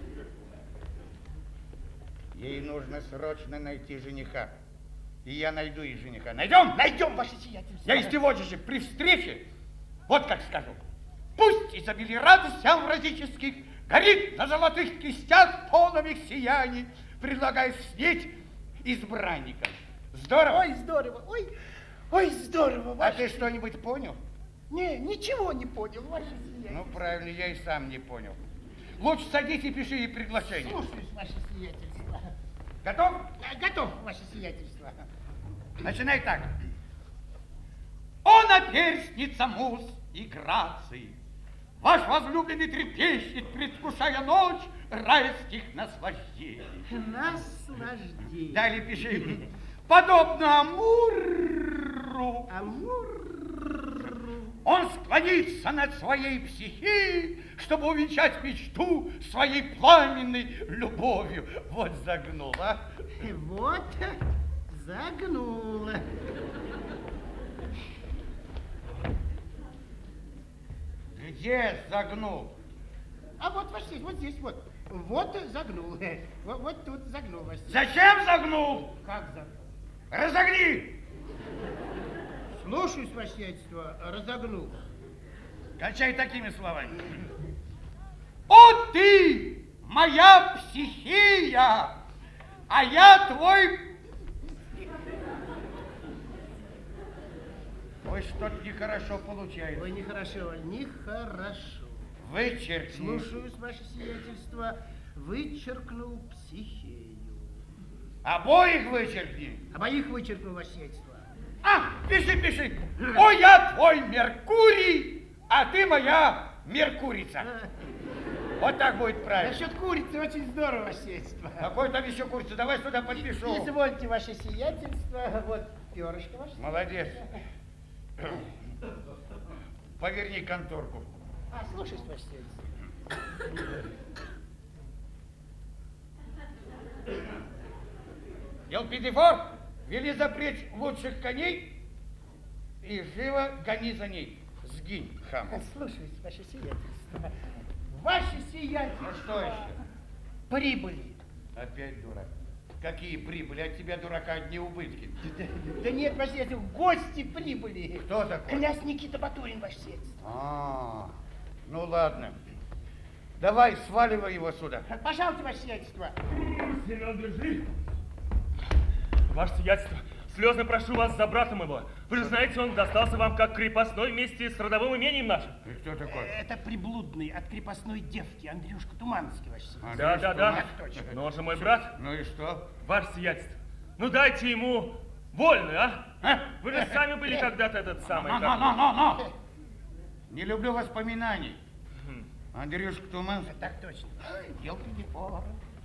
Ей нужно срочно найти жениха. И я найду ей жениха. Найдем? Найдем, ваше сиятельство. Я из сегодня же при встрече, вот как скажу, пусть изобилие радости амвразических горит на золотых кистях полном их сияний, предлагая снеть избранникам. Здорово? Ой, здорово. Ой, здорово. А ты что-нибудь понял? Не, ничего не понял, ваше сиятельство. Ну, правильно, я и сам не понял. Лучше садись и пиши ей приглашение. Слушаюсь, ваше сиятельство. Готов? Готов, ваше сиятельство. Начинай так. О, наперстница муз и граций, ваш возлюбленный трепещет, предвкушая ночь райских наслаждений. Наслаждений. Далее пиши. Подобно Амурру. Он склонится над своей психией, чтобы увенчать мечту своей пламенной любовью. Вот загнула. Вот загнула. Где загнул? А вот, ваше сесть, вот здесь, вот. Вот загнул. Вот тут загнул, ваше сесть. Зачем загнул? Как загнул? Разогни! Слушаюсь, ваше сиятельство, разогнул. Кончай такими словами. О, ты, моя психия, а я твой... Ой, что-то нехорошо получается. Ой, нехорошо, нехорошо. Вычеркни. Слушаюсь, ваше сиятельство, вычеркнул психею. Обоих вычеркни. Обоих вычеркнул, ваше сиятельство. А, пиши, пиши. О, я твой Меркурий, а ты моя Меркурица. Вот так будет правильно. Насчет курицы очень здорово, ваше сиятельство. Какой там еще курица? Давай сюда подпишу. Извольте, ваше сиятельство, вот перышко ваше. Молодец. Поверни конторку. А, слушаюсь, ваше сиятельство. Елпидифор, вели запречь лучших коней и живо гони за ней. Сгинь, хам. Слушаюсь, ваше сиятельство. Ваше сиятельство. Ну что еще? Прибыли. Опять дурак. Какие прибыли? От тебя, дурака, одни убытки. Да нет, ваше сиятельство, гости прибыли. Кто такой? Князь Никита Батурин, ваше сиятельство. А, ну ладно. Давай, сваливай его сюда. Пожалуйте, ваше сиятельство. Семен, держи. Ваше сиятельство, слезно прошу вас за брата моего. Вы же знаете, он достался вам как крепостной вместе с родовым имением нашим. И кто такой? Это приблудный от крепостной девки, Андрюшка Туманский, ваше сиятельство. Да. Точно. Но он же мой брат. Ну и что? Ваше сиятельство, ну дайте ему вольную, а? Вы же сами были когда-то этот самый. Но. Не люблю воспоминаний. Андрюшка Туманский. Так точно. Елки-палки.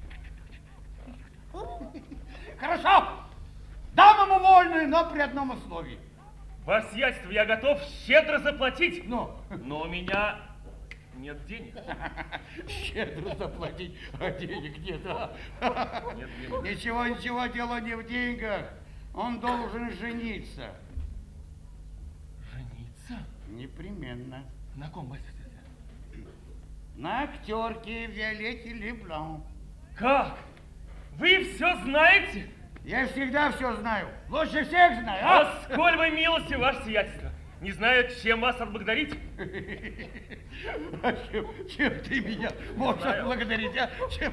Хорошо. Дам ему вольную, но при одном условии. Ваше сиятельство, я готов щедро заплатить. Но у меня нет денег. щедро заплатить, а денег нет. Нет денег. Ничего, дело не в деньгах. Он должен жениться. Жениться? Непременно. На ком, ваше сиятельство? На актерке Виолетте Леблан. Как? Вы все знаете? Я всегда все знаю. Лучше всех знаю, А сколь вы милости, ваше сиятельство. Не знаю, чем вас отблагодарить. А чем ты меня можешь отблагодарить, а? Чем?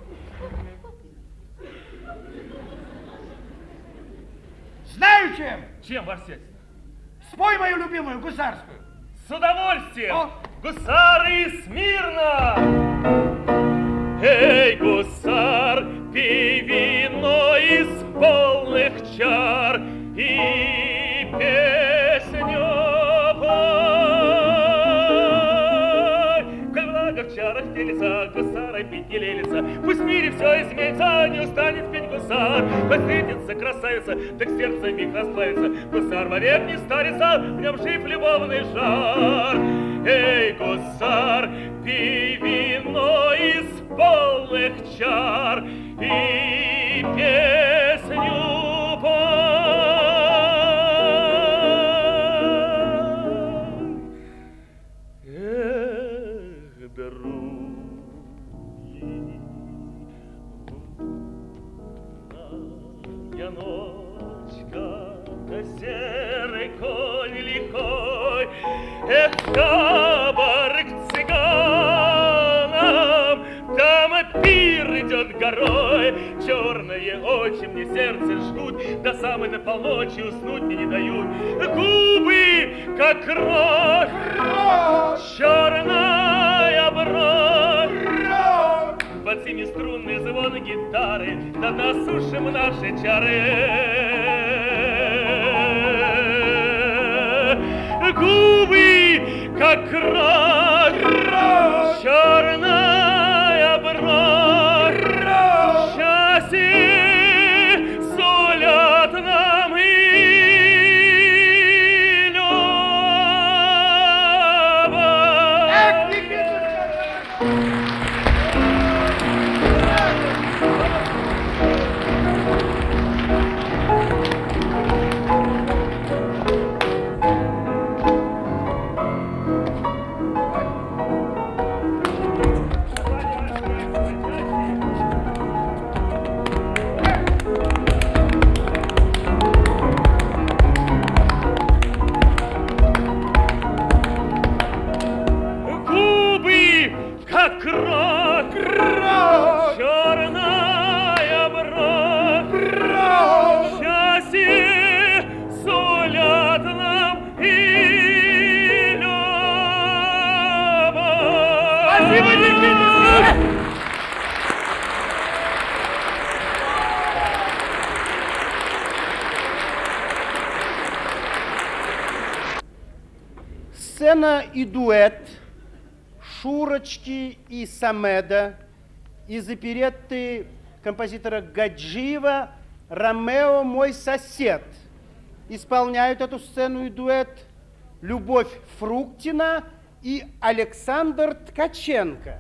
Знаю чем. Чем, ваше сиятельство? Спой мою любимую гусарскую. С удовольствием! О! Гусары, смирно! Эй, гусар, пей вино из полных чар и песню пой. Коль много в чарах делится, гусара пить не лелится. Пусть в мире все изменится, не устанет петь гусар. Хоть встретится красавица, так сердце миг расплавится. Гусар вовек не старится, в нем жив любовный жар. Эй, гусар, пей вино из полных чар и песню пой. Эх, други, лунная ночка, да серый конь лихой. Эх, табор к цыганам, там пир идет горой. Черные очи мне сердце жгут, до самой до полночи уснуть мне не дают. Губы, как кровь, черная бровь. Под семиструнный звон гитары, да насушим наши чары. Губы, как кровь, черная бровь. Счастье сулят нам и любовь. сцена и дуэт Шурочки и Самеда из оперетты композитора Гаджиева «Ромео, мой сосед». Исполняют эту сцену и дуэт Любовь Фруктина и Александр Ткаченко.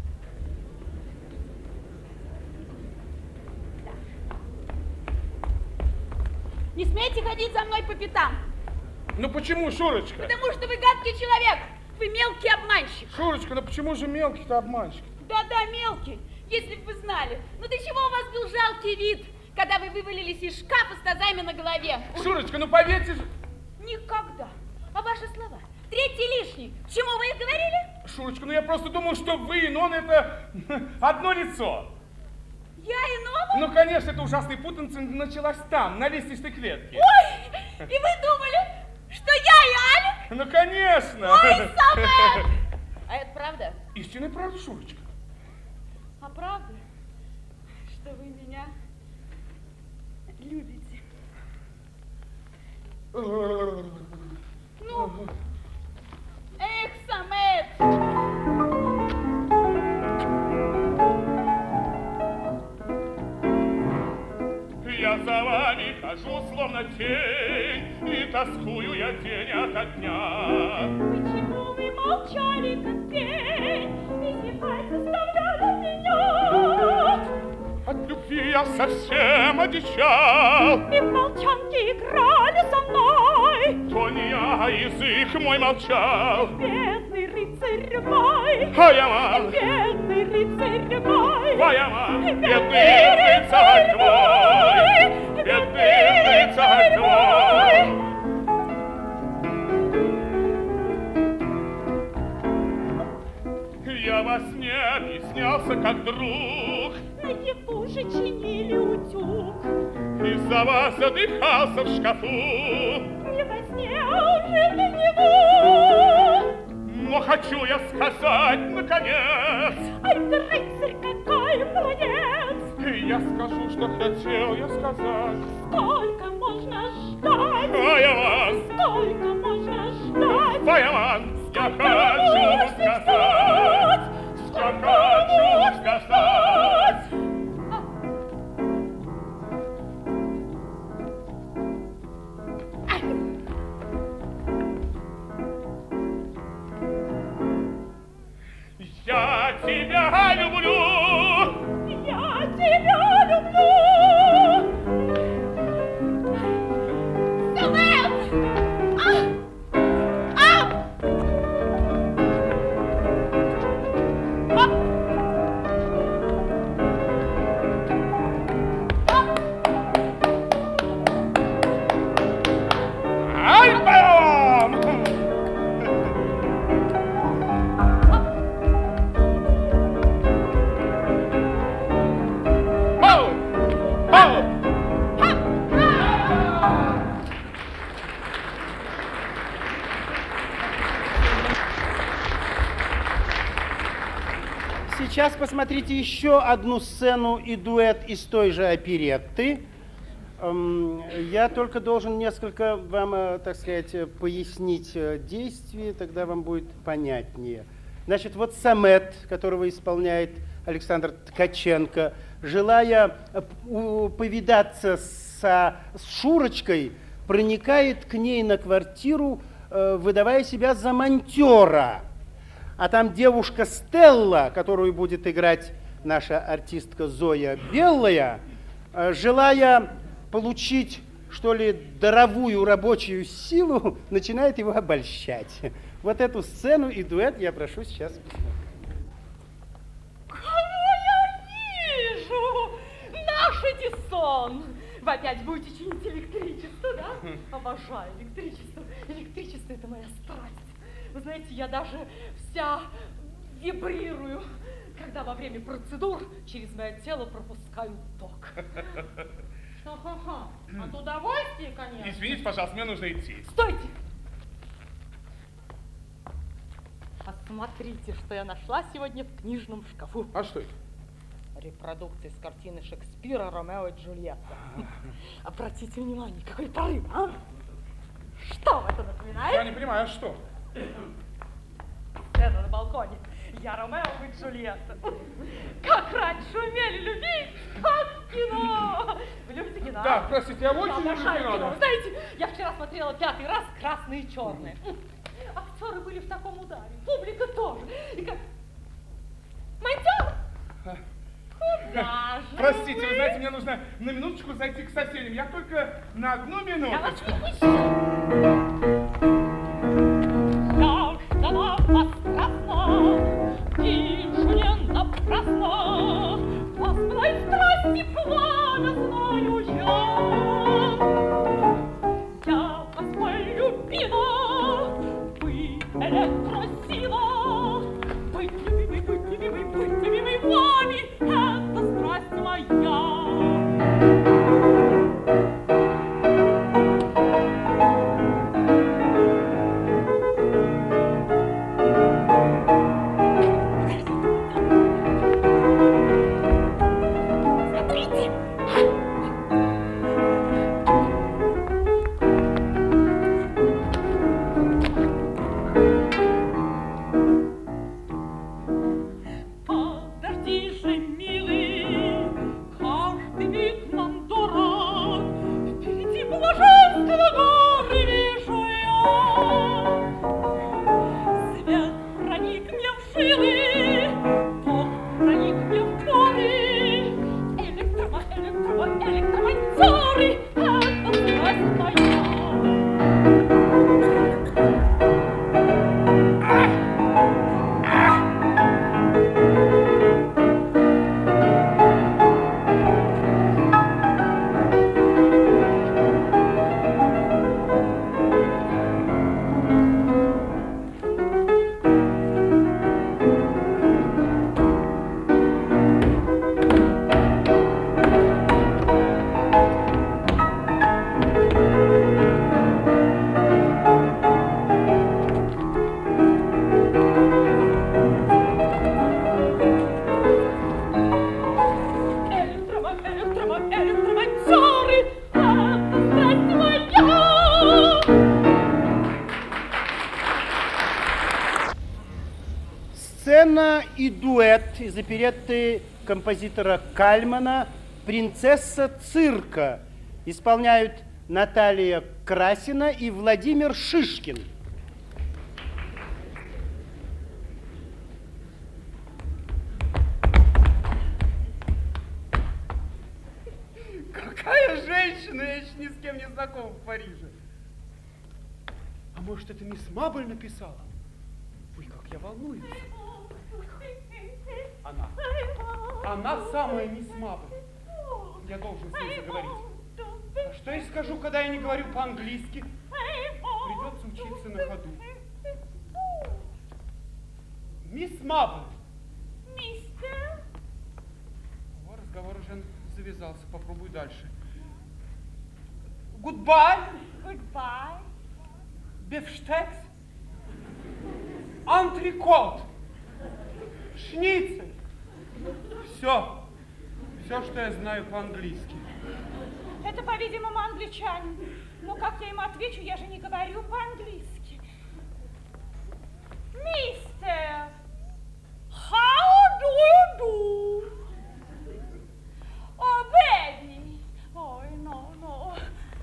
Не смейте ходить за мной по пятам. Ну почему, Шурочка? Потому что вы гадкий человек. Вы мелкий обманщик. Шурочка, ну почему же мелкий-то обманщик? Да-да, мелкий. Если бы вы знали. Ну до чего у вас был жалкий вид, когда вы вывалились из шкафа с тазами на голове? Шурочка, ну поверьте же... Никогда. А ваши слова? Третий лишний. К чему вы их говорили? Шурочка, ну я просто думал, что вы и Нон это одно лицо. Я и Нона? Ну, конечно, эта ужасная путаница началась там, на лестничной клетке. Ой, и вы думали, что я и Алик? Ну, конечно. Ой, Самет! А это правда? Истинная правда, Шурочка. А правда, что вы меня любите? Ну, эх, Самет! Я за вами хожу, словно тень, и тоскую я день ото дня. Почему вы молчали, как пень, и зевать заставляли меня? От любви я совсем одичал, И в молчанке играли со мной. то не я, а язык мой молчал. Бедный рыцарь мой, А я ман, бедный рыцарь мой, а я ман, бедный рыцарь твой, бедный рыцарь твой. Я во сне объяснялся как друг, наяву же чинили утюг. из-за вас задыхался в шкафу. Не во сне, а уже для него. Но хочу я сказать, наконец, Ай, ты рыцарь, какой молодец! и я скажу, что хотел я сказать. Сколько можно ждать? Фаяман, Сколько можно ждать? Фаяман, я хочу сказать, я хочу сказать. Я тебя люблю, Я тебя люблю! Самет! ай, бам! Ау! Ау! Сейчас посмотрите еще одну сцену и дуэт из той же оперетты. Я только должен несколько вам, так сказать, пояснить действие, тогда вам будет понятнее. Значит, вот Самет, которого исполняет Александр Ткаченко, желая повидаться с Шурочкой, проникает к ней на квартиру, выдавая себя за монтера. А там девушка Стелла, которую будет играть наша артистка Зоя Белая, желая получить, что ли, даровую рабочую силу, начинает его обольщать. Вот эту сцену и дуэт я прошу сейчас посмотреть. Кого я вижу? Наш Эдисон! Вы опять будете чинить электричество, да? Обожаю электричество. Электричество — это моя страсть. Вы знаете, я даже вся вибрирую, когда во время процедур через мое тело пропускают ток. Ха-ха-ха. От удовольствия, конечно. Извините, пожалуйста, мне нужно идти. Стойте! Посмотрите, что я нашла сегодня в книжном шкафу. А что это? Репродукция с картины Шекспира «Ромео и Джульетта». Обратите внимание, какой порыв, а? Что вам это напоминает? Я не понимаю, а что? Сцена на балконе. Я Ромео, вы Джульетта. Как раньше умели любить, как в кино. Вы любите кино? Да, простите, я очень люблю обожаю кино. кино. Знаете, я вчера смотрела 5-й раз «Красные и черные». Актеры были в таком ударе, публика тоже. И как... Монтер! Куда же Простите, вы знаете, мне нужно на минуточку зайти к соседям. Я только на одну минуту. Я вас не пущу. Я ждала вас страстно, вижу не напрасно. Вас была страсть и пламя, знаю я. Я вас полюбила, вы электросила. Быть любимой вами, это страсть моя. Сцена и дуэт из оперетты композитора Кальмана «Принцесса цирка» исполняют Наталья Красина и Владимир Шишкин. Какая женщина, я еще ни с кем не знаком в Париже. А может, это мисс Мабель написала? Ой, как я волнуюсь. Она самая мисс Мабель. Я должен с ней заговорить. А что я скажу, когда я не говорю по-английски? Придется учиться на ходу. Мисс Мабель. Мистер. О, разговор уже завязался. Попробую дальше. Goodbye. Goodbye. Бифштекс. Антрикот. Шницель. Все, что я знаю по-английски. Это, по-видимому, англичанин. Но как я ему отвечу, я же не говорю по-английски. Мистер, how do you do? Oh, baby. Oh, no.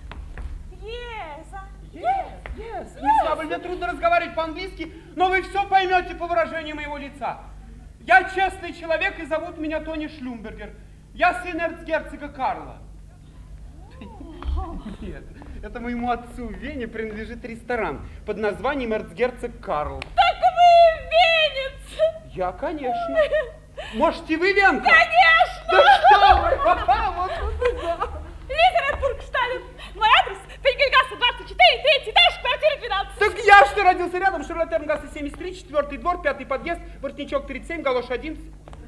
Yes. Мисс Мабель, мне трудно разговаривать по-английски, но вы все поймете по выражению моего лица. Я честный человек, и зовут меня Тони Шлюмбергер. Я сын эрцгерцога Карла. Нет, это моему отцу в Вене принадлежит ресторан под названием «Эрцгерцог Карл». Так вы венец! Я, конечно. Может, и вы венка? Конечно! Да что вы! Вот туда. Лизер Бургштален. Мой адрес — Пенгельгассе 24, третий этаж, квартира 12. Так я что, родился рядом, Шарлоттернгассе 73, 4-й двор, 5-й подъезд, воротничок 37, галоша 11.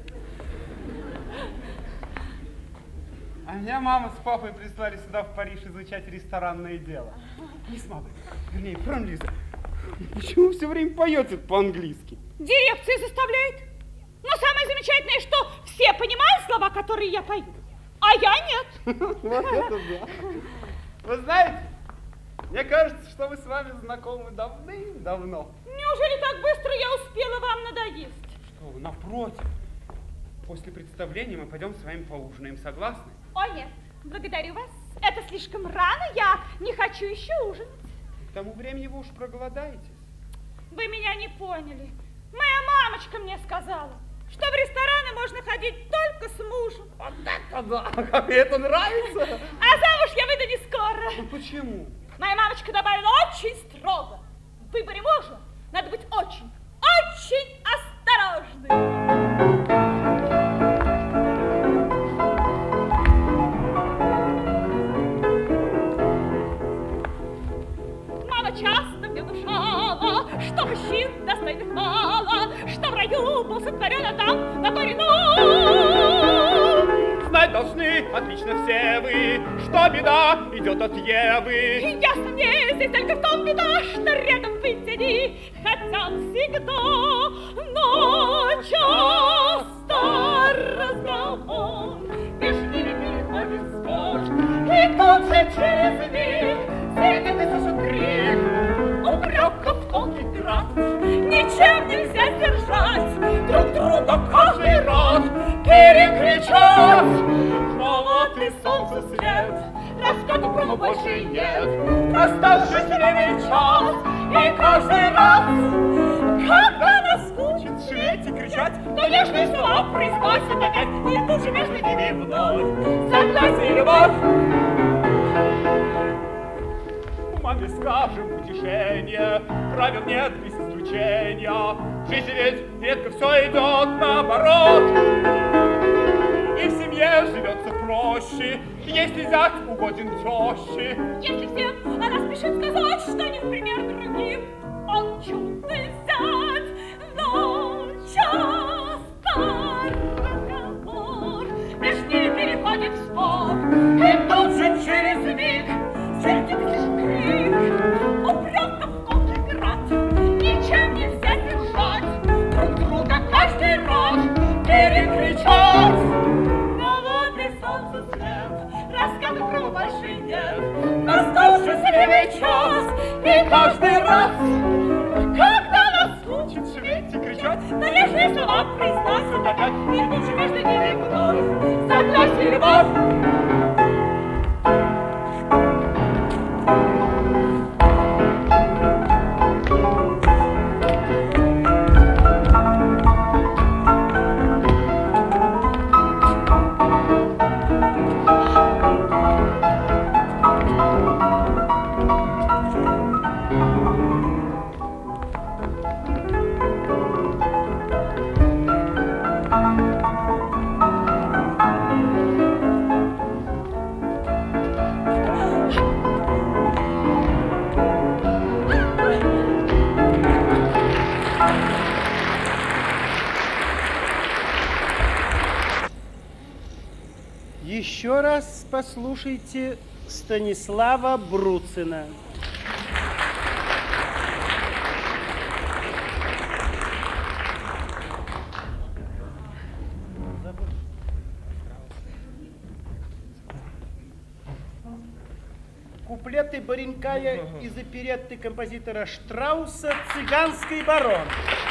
А меня мама с папой прислали сюда, в Париж, изучать ресторанное дело. Мисс Мабель, вернее, фрон Лиза, почему все время поете по-английски? Дирекция заставляет. Но самое замечательное, что все понимают слова, которые я пою, а я нет. Вот это да. Вы знаете, Мне кажется, что мы с вами знакомы давным-давно. Неужели так быстро я успела вам надоесть? Что вы, напротив. После представления мы пойдем с вами поужинаем, согласны? О, нет, благодарю вас. Это слишком рано, я не хочу еще ужинать. К тому времени вы уж проголодаетесь. Вы меня не поняли. Моя мамочка мне сказала, что в рестораны можно ходить только с мужем. Вот это да! Как мне это нравится! А замуж я выйду не скоро. Ну почему? Моя мамочка добавила очень строго. В выборе мужа надо быть очень, очень осторожным. Часто мне внушала, что мужчин достойных мало, что в раю был сотворен Адам, на то ряду. Знать должны отлично все вы, что беда идет от Евы. Ясно мне, здесь только в том беда, что рядом быть они хотят всегда, но часто разговор между ними переходит в спор, и тут же через них сидит и слышит крик упреков тонкий град. Ничем нельзя держать друг друга каждый раз, перекричать. Молотый солнце свет, раскату грома больше нет, настал счастливый час, и каждый раз, когда наскучит шуметь и кричать, но нежные слова произносят опять, и тут же между ними вновь согласие и любовь. Маме скажем утешение, правил нет без исключения. В жизни ведь редко все идет наоборот. И в семье живется проще, если зять угоден теще. Если всем она спешит сказать, что не в пример другим, он чудный зять, но часто разговор между ними переходит в спор, и тут же через миг сердит крик упреков колкий град. Ничем нельзя держать друг друга каждый раз, перекричать. Но вот и солнце свет, раскату грома больше нет, настал счастливый час, и каждый раз, когда нас учит шуметь и кричать, но нежные слова произносят опять, и тут же между ними вновь согласие и любовь. Еще раз послушайте Станислава Бруцина. Куплеты Баренкая из оперетты композитора Штрауса «Цыганский барон».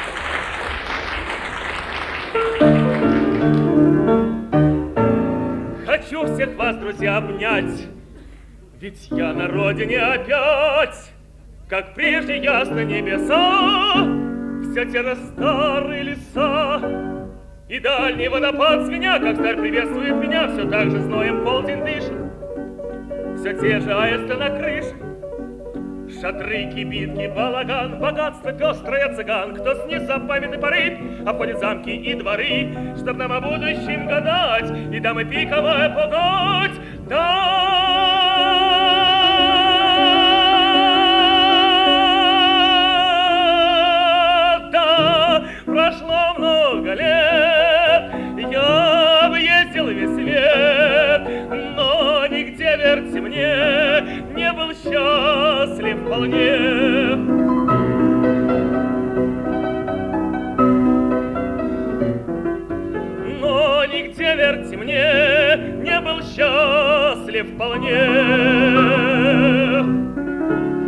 Хочу всех вас, друзья, обнять, ведь я на родине опять. Как прежде ясно небеса, все те же старые леса. И дальний водопад звеня, как царь приветствует меня, все так же зноем полдень дышит. Все те же аисты на крыше, шатры, кибитки, балаган, богатство пестрое цыган. Кто с незапамятной поры обходит замки и дворы, чтоб нам о будущем гадать и дамы пиковая пугать. Да, прошло много лет, я объездил весь свет, но нигде, верьте мне, не был счастлив вполне. Но нигде, верьте мне, не был счастлив вполне.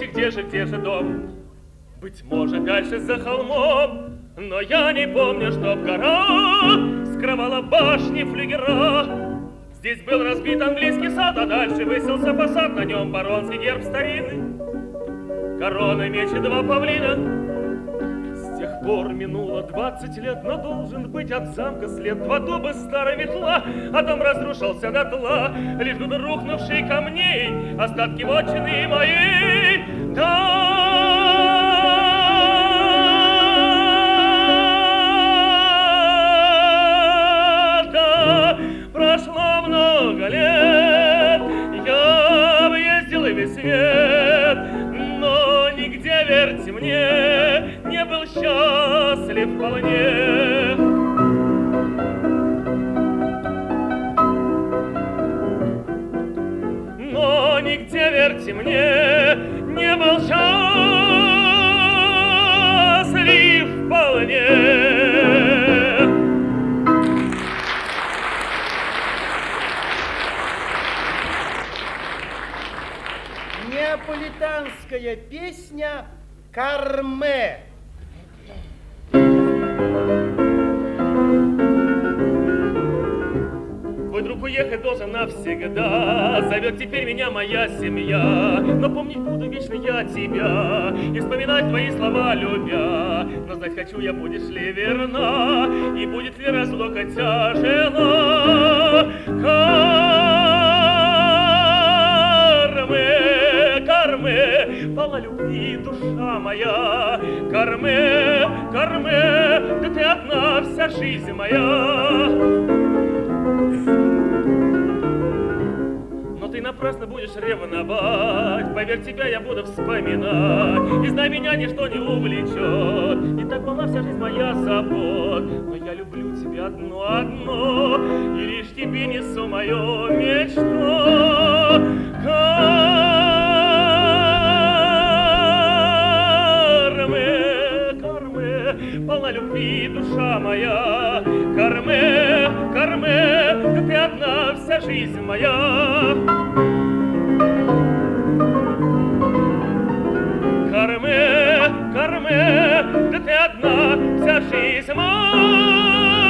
Скажите, где же дом? Быть может, дальше за холмом, но я не помню, чтоб гора скрывала башни флюгера. Здесь был разбит английский сад, а дальше высился фасад, на нем баронский герб старинный, корона, меч и 2 павлина. С тех пор минуло 20 лет, но должен быть от замка след. 2 дуба, старая метла, а дом разрушился дотла. Лишь груда рухнувших камней, остатки вотчины моей. Да, прошло много лет, я объездил весь свет, но нигде, верьте мне, не был счастлив вполне. Но нигде, верьте мне, не был счастлив вполне. Неаполитанская песня «Карме». Твой друг уехать должен навсегда, зовет теперь меня моя семья. Но помнить буду вечно я тебя и вспоминать твои слова любя. Но знать хочу я, будешь ли верна, и будет ли разлука тяжела. Карме, Карме, полна любви душа моя. Карме, Карме, да ты одна вся жизнь моя. Но ты напрасно будешь ревновать, поверь, тебя я буду вспоминать, и знай, меня ничто не увлечет, и так полна вся жизнь моя забот. Но я люблю тебя одно, и лишь тебе несу мою мечту. Карме, Карме, полна любви душа моя. Карме, Карме, да ты одна вся жизнь моя. Карме, Карме, да ты одна вся жизнь моя.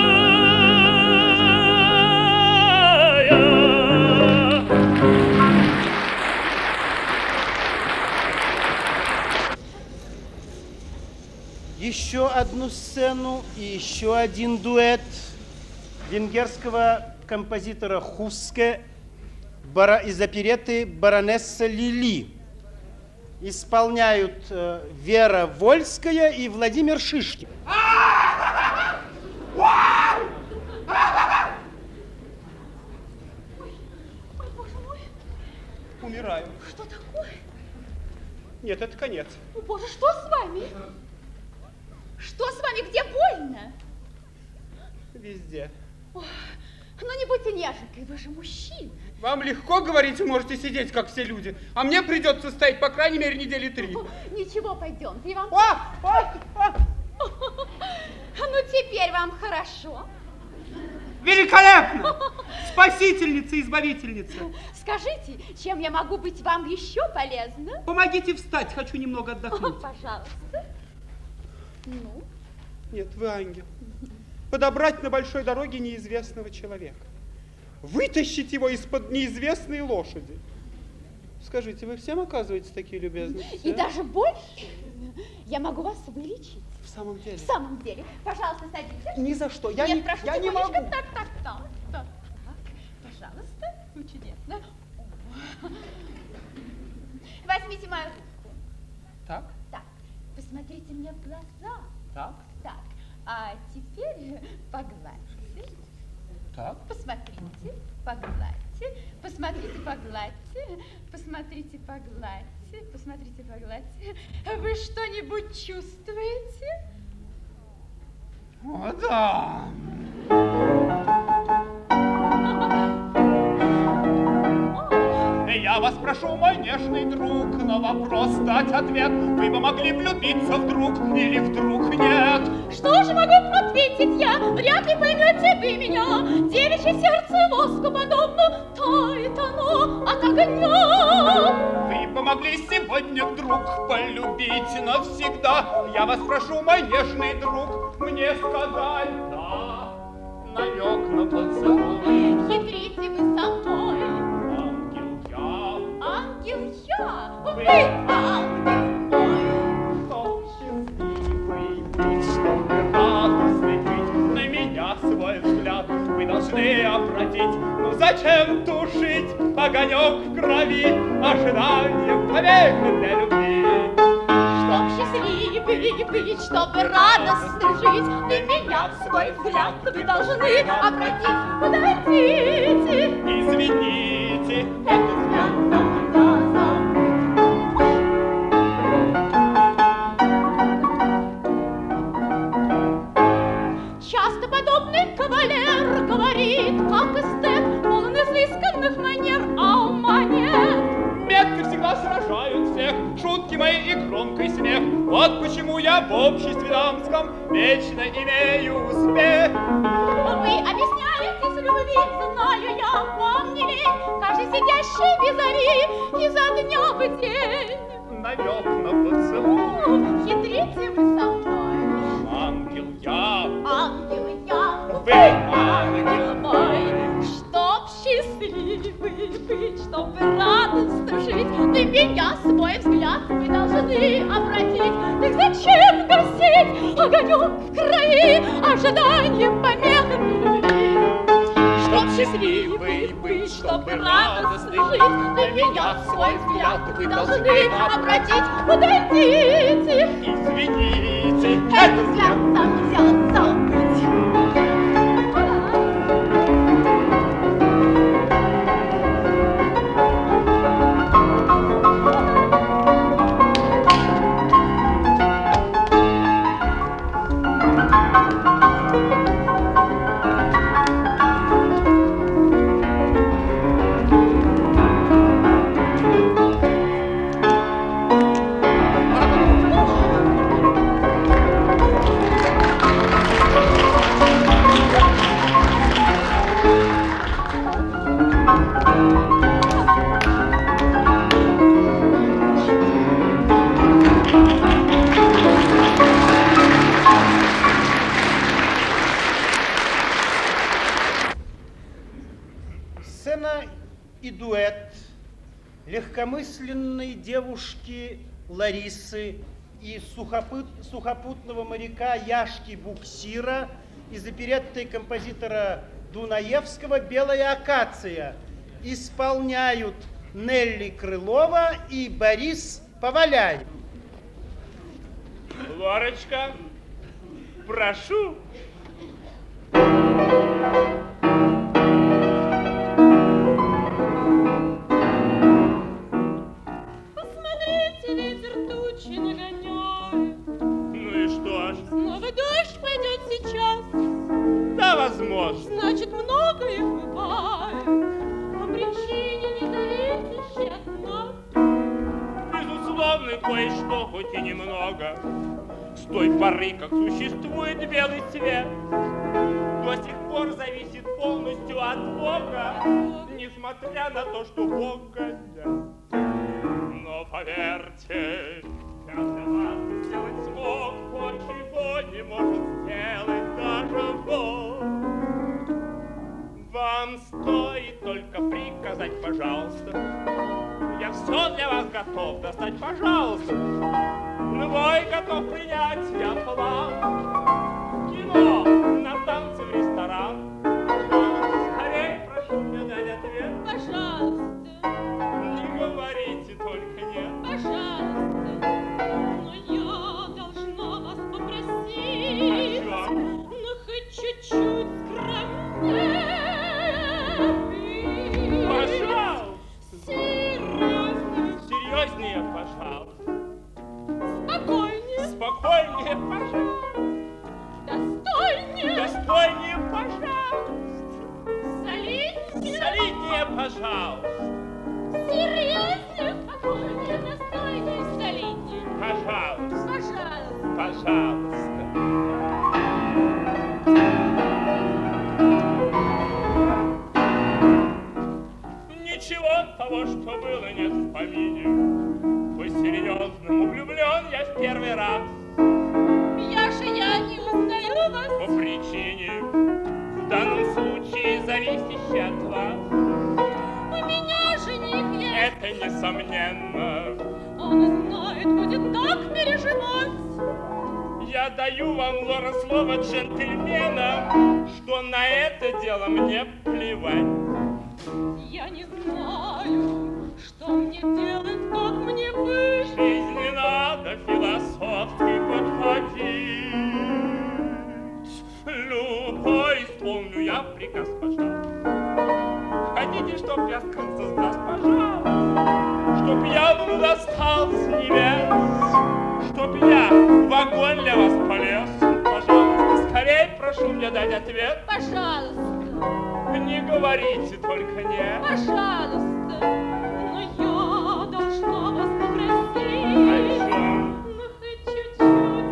Еще одну сцену и еще один дуэт венгерского композитора Хуске из оперетты «Баронесса Лили». Исполняют Вера Вольская и Владимир Шишкин. Умираю. Что такое? Нет, это конец. О, Боже, что с вами? Что с вами? Где больно? Везде. Ох, ну не будьте неженкой, вы же мужчина. Вам легко говорить, вы можете сидеть, как все люди, а мне придется стоять, по крайней мере, недели 3. Ничего, пойдемте, и вам... Ну теперь вам хорошо? Великолепно! Спасительница, избавительница. Скажите, чем я могу быть вам еще полезна? Помогите встать, хочу немного отдохнуть. Пожалуйста. Ну? Нет, вы ангел. Подобрать на большой дороге неизвестного человека. Вытащить его из-под неизвестной лошади. Скажите, вы всем оказываете такие любезности? И даже больше. Я могу вас вылечить. В самом деле? В самом деле. Пожалуйста, садитесь. Ни за что. Я не могу. Так. Пожалуйста. Ну, чудесно. Возьмите мою руку. Так. Так. Посмотрите мне в глаза. Так. Так. А теперь погладьте. Так. Посмотрите, погладьте. Посмотрите, погладьте. Посмотрите, погладьте. Посмотрите, погладьте. Вы что-нибудь чувствуете? О, да. Я вас прошу, мой нежный друг, на вопрос дать ответ. Вы бы могли влюбиться вдруг или вдруг нет? Что же могу ответить я? Вряд ли поймете вы меня. Девичье сердце воску подобно, тает оно от огня. Вы бы могли сегодня вдруг полюбить навсегда. Я вас прошу, мой нежный друг, мне сказать «да». Намек на поцелуй. Хитрите вы со мной. Ангел я, вы ангел мой. Чтоб счастливый быть, чтобы радостный быть, на меня свой взгляд вы должны обратить. Ну зачем тушить огонек в крови ожиданием помех для любви? Чтоб счастливый быть, чтобы радостно жить, на меня свой взгляд вы должны обратить. Подойдите, извините, это взгляд на глаза. Часто подобный кавалер говорит, как эстет, полон изысканных манер, а ума нет. Метко всегда сражают всех шутки мои и громкий смех. Вот почему я в обществе дамском вечно имею успех. Вы объясняетесь любви, знаю я, вам не лень. Каждый сидящий визави изо дня в день. Намек на поцелуй. Хитрите вы со мной. Ангел я, вы ангел мой. Чтоб счастливый быть, чтобы радостно жить, на меня свой взгляд вы должны обратить. Так зачем гасить огонек в крови ожиданием помех любви? Чтоб счастливый быть, чтобы радостно жить, на меня свой взгляд вы должны обратить. Подойдите, извините, этот взгляд нам взял забыть. И дуэт легкомысленной девушки Ларисы и сухопутного моряка Яшки Буксира из оперетты композитора Дунаевского «Белая акация» исполняют Нелли Крылова и Борис Поваляев. Лорочка, прошу. Посмотрите, ветер тучи нагоняет. Ну и что ж? Снова дождь пойдет сейчас. Да, возможно. Значит, многое бывает. По причине не зависящей от нас. Безусловно, кое-что, хоть и немного. С той поры, как существует белый цвет, до сих пор зависит полностью от Бога, несмотря на то, что Бога нет. Но поверьте, каждый вас сделать смог, то, чего не может сделать даже Бог. Вам стоит только приказать, пожалуйста. Я все для вас готов достать, пожалуйста. Любой готов принять я план. Кино, на танцы, в ресторан. Скорей прошу мне дать ответ. Пожалуйста. Не говорите только нет. Пожалуйста. Но я должна вас попросить. О чем? Ну, хоть чуть-чуть скромнее. Пожалуйста. Серьезнее. Серьезнее, пожалуйста. Спокойнее. Спокойнее, пожалуйста. Достойнее. Достойнее, пожалуйста. Солиднее. Солиднее, пожалуйста. Серьезнее. Спокойнее. Достойнее. Солиднее. Пожалуйста. Пожалуйста. Пожалуйста. Ничего того, что было, нет в помине. по-поздному влюблен я в первый раз. Я не узнаю вас. По причине, в данном случае, зависящей от вас. У меня жених есть. Это несомненно. Он знает, будет так переживать. Я даю вам, Лора, слово джентльмена, что на это дело мне плевать. Я не знаю, что мне делать, как мне быть. Жизнь не надо философски подходить. Любой исполню я приказ, пожалуйста. Хотите, чтоб я с конца сдаст, пожалуйста. Чтоб я вам достал с небес, чтоб я в огонь для вас полез, пожалуйста. Скорей прошу мне дать ответ. Пожалуйста. Не говорите только нет. Пожалуйста, но я должна вас попросить. Ну, хоть чуть-чуть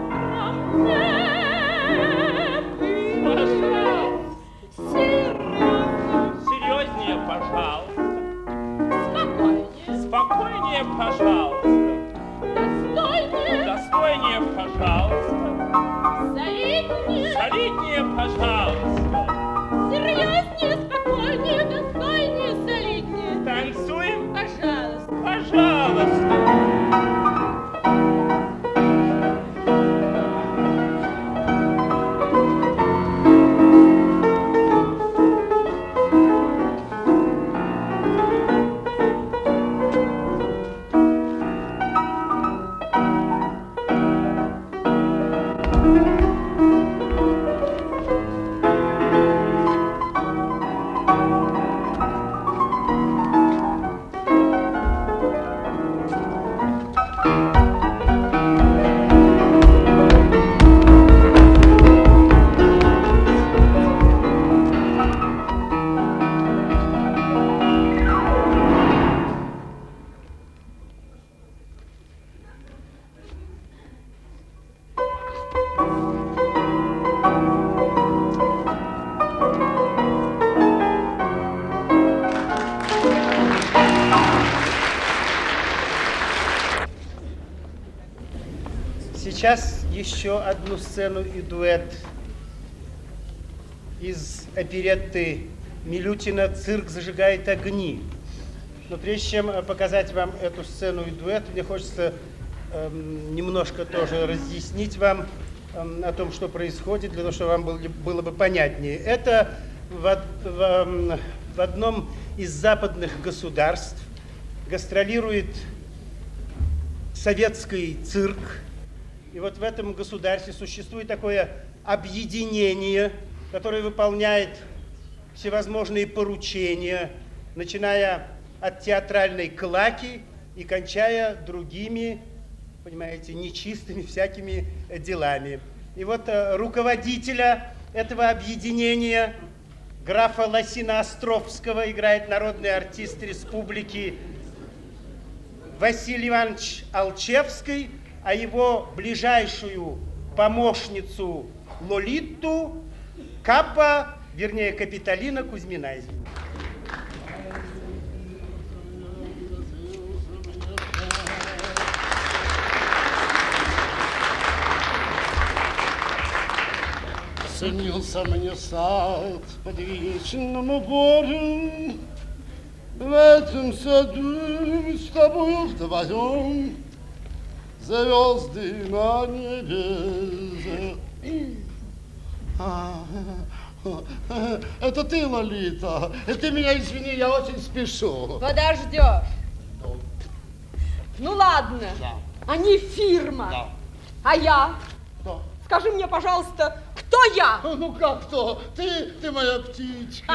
серьезнее, пожалуйста. Спокойнее. Спокойнее, пожалуйста. Достойнее. Достойнее, пожалуйста. Солиднее. Солиднее, пожалуйста. Серьезнее, спокойнее, достойнее, солиднее. Танцуем? Пожалуйста. Пожалуйста. Сейчас еще одну сцену и дуэт из оперетты Милютина «Цирк зажигает огни». Но прежде чем показать вам эту сцену и дуэт, мне хочется немножко тоже разъяснить вам о том, что происходит, для того, чтобы вам было бы понятнее. Это в одном из западных государств гастролирует советский цирк. И вот в этом государстве существует такое объединение, которое выполняет всевозможные поручения, начиная от театральной клаки и кончая другими, понимаете, нечистыми всякими делами. И вот руководителя этого объединения, графа Лосино-Островского, играет народный артист республики Василий Иванович Алчевский, а его ближайшую помощницу Лолитту Капа, вернее, Капитолина Кузьмина. Снился мне сад под вечным борем, в этом саду с тобою вдвоем звезды на небе. Это ты, Лолита? Ты меня извини, я очень спешу. Подождешь. Ну ладно, Да. они фирма, Да. а я? Да. Скажи мне, пожалуйста, кто я? Ну как кто? Ты моя птичка.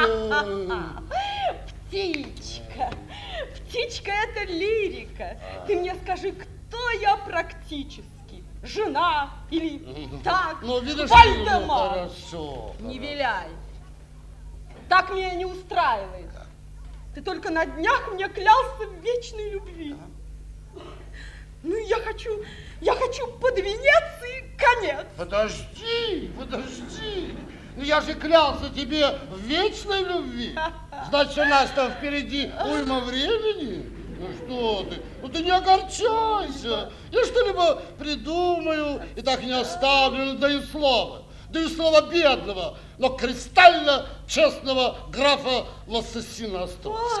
Птичка. Птичка — это лирика. Ты мне скажи, кто я практически? Жена или так? Ну, видишь, Вальдемар. хорошо. Не виляй. Так меня не устраивает. Ты только на днях мне клялся в вечной любви. Ну, я хочу под венец и конец. Подожди. Ну, я же клялся тебе в вечной любви. Значит, у нас там впереди уйма времени. Ну что ты? Ну ты не огорчайся. Я что-либо придумаю и так не оставлю, даю слово. Даю слово бедного, но кристально честного графа Лассасина Островского.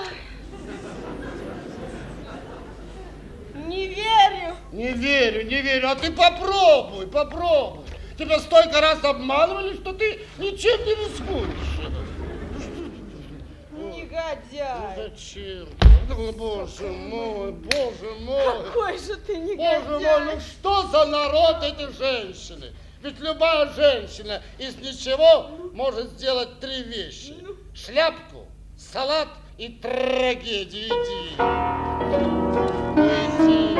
Не верю. Не верю. А ты попробуй. Тебя столько раз обманывали, что ты ничем не рискуешь. Негодяй. Ну зачем? Ну, боже мой. Какой же ты негодяй. Боже мой, ну что за народ эти женщины? Ведь любая женщина из ничего может сделать 3 вещи. Шляпку, салат и трагедию. Иди.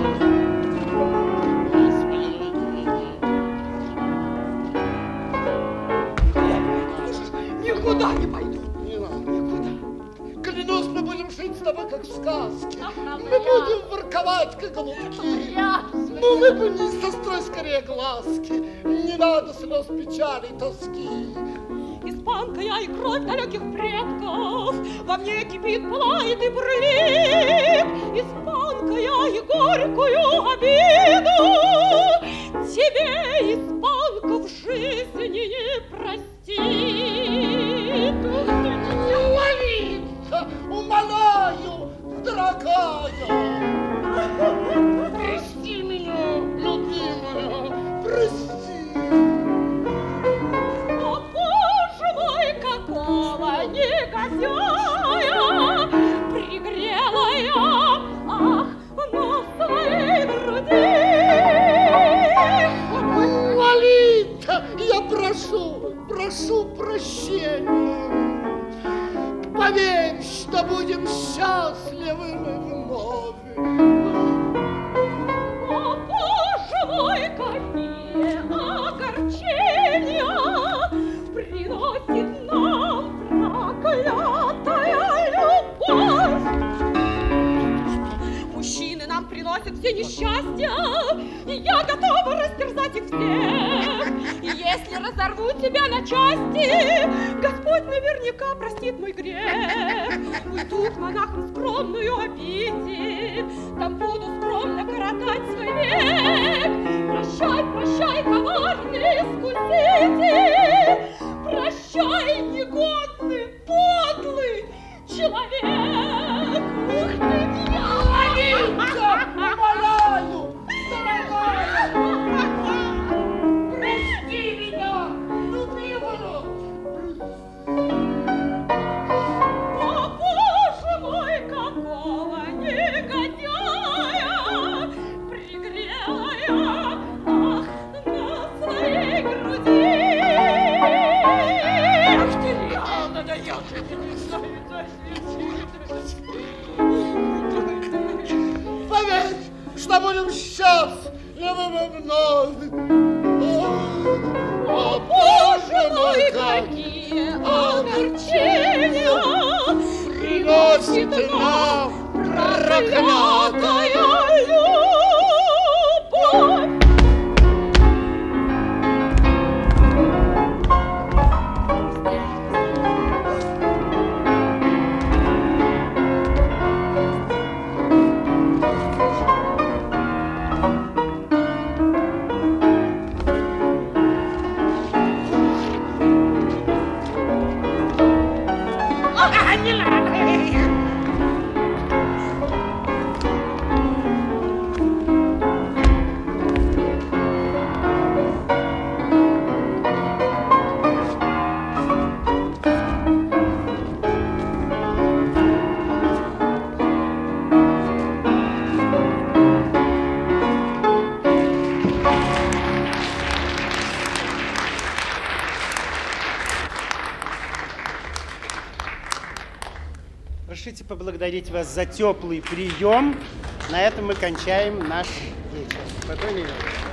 Никуда не пойду. Не надо. Никуда. Клянусь, мы будем жить с тобой, как в сказке. Мы будем ворковать, как голубки. Ну, выпни, сострой скорее глазки. Не надо слез печали и тоски. Испанка я и кровь далеких предков, во мне кипит, пылает и бурлит. Испанка я и горькую обиду тебе, испанка, в жизни не простит. Лолита, умоляю, дорогая, прости меня, любимая, прости. Какого негодяя пригрела я, ах, на своей груди. Лолита, я прошу прощения. Поверь, что будем счастливы мы вновь. О, Боже мой, какие огорчения приносит нам проклятая любовь. Мужчины нам приносят все несчастья, и я готова растерзать их всех. И если разорву тебя на части, Господь наверняка простит мой грех. Уйду к монахам скромную обитель, там буду скромно коротать свой век. Прощай, прощай, коварный искуситель, прощай, негодный, подлый человек. Ух ты, Лолита, умоляю, дорогая, прости меня, любимая. О, Боже мой, какого негодяя пригрела я, ах, на своей груди. Поверь, что будем счастливы мы вновь. О, Боже мой, какие огорчения приносит нам проклятая любовь. Разрешите поблагодарить вас за теплый прием. На этом мы кончаем наш вечер. Спокойной ночи.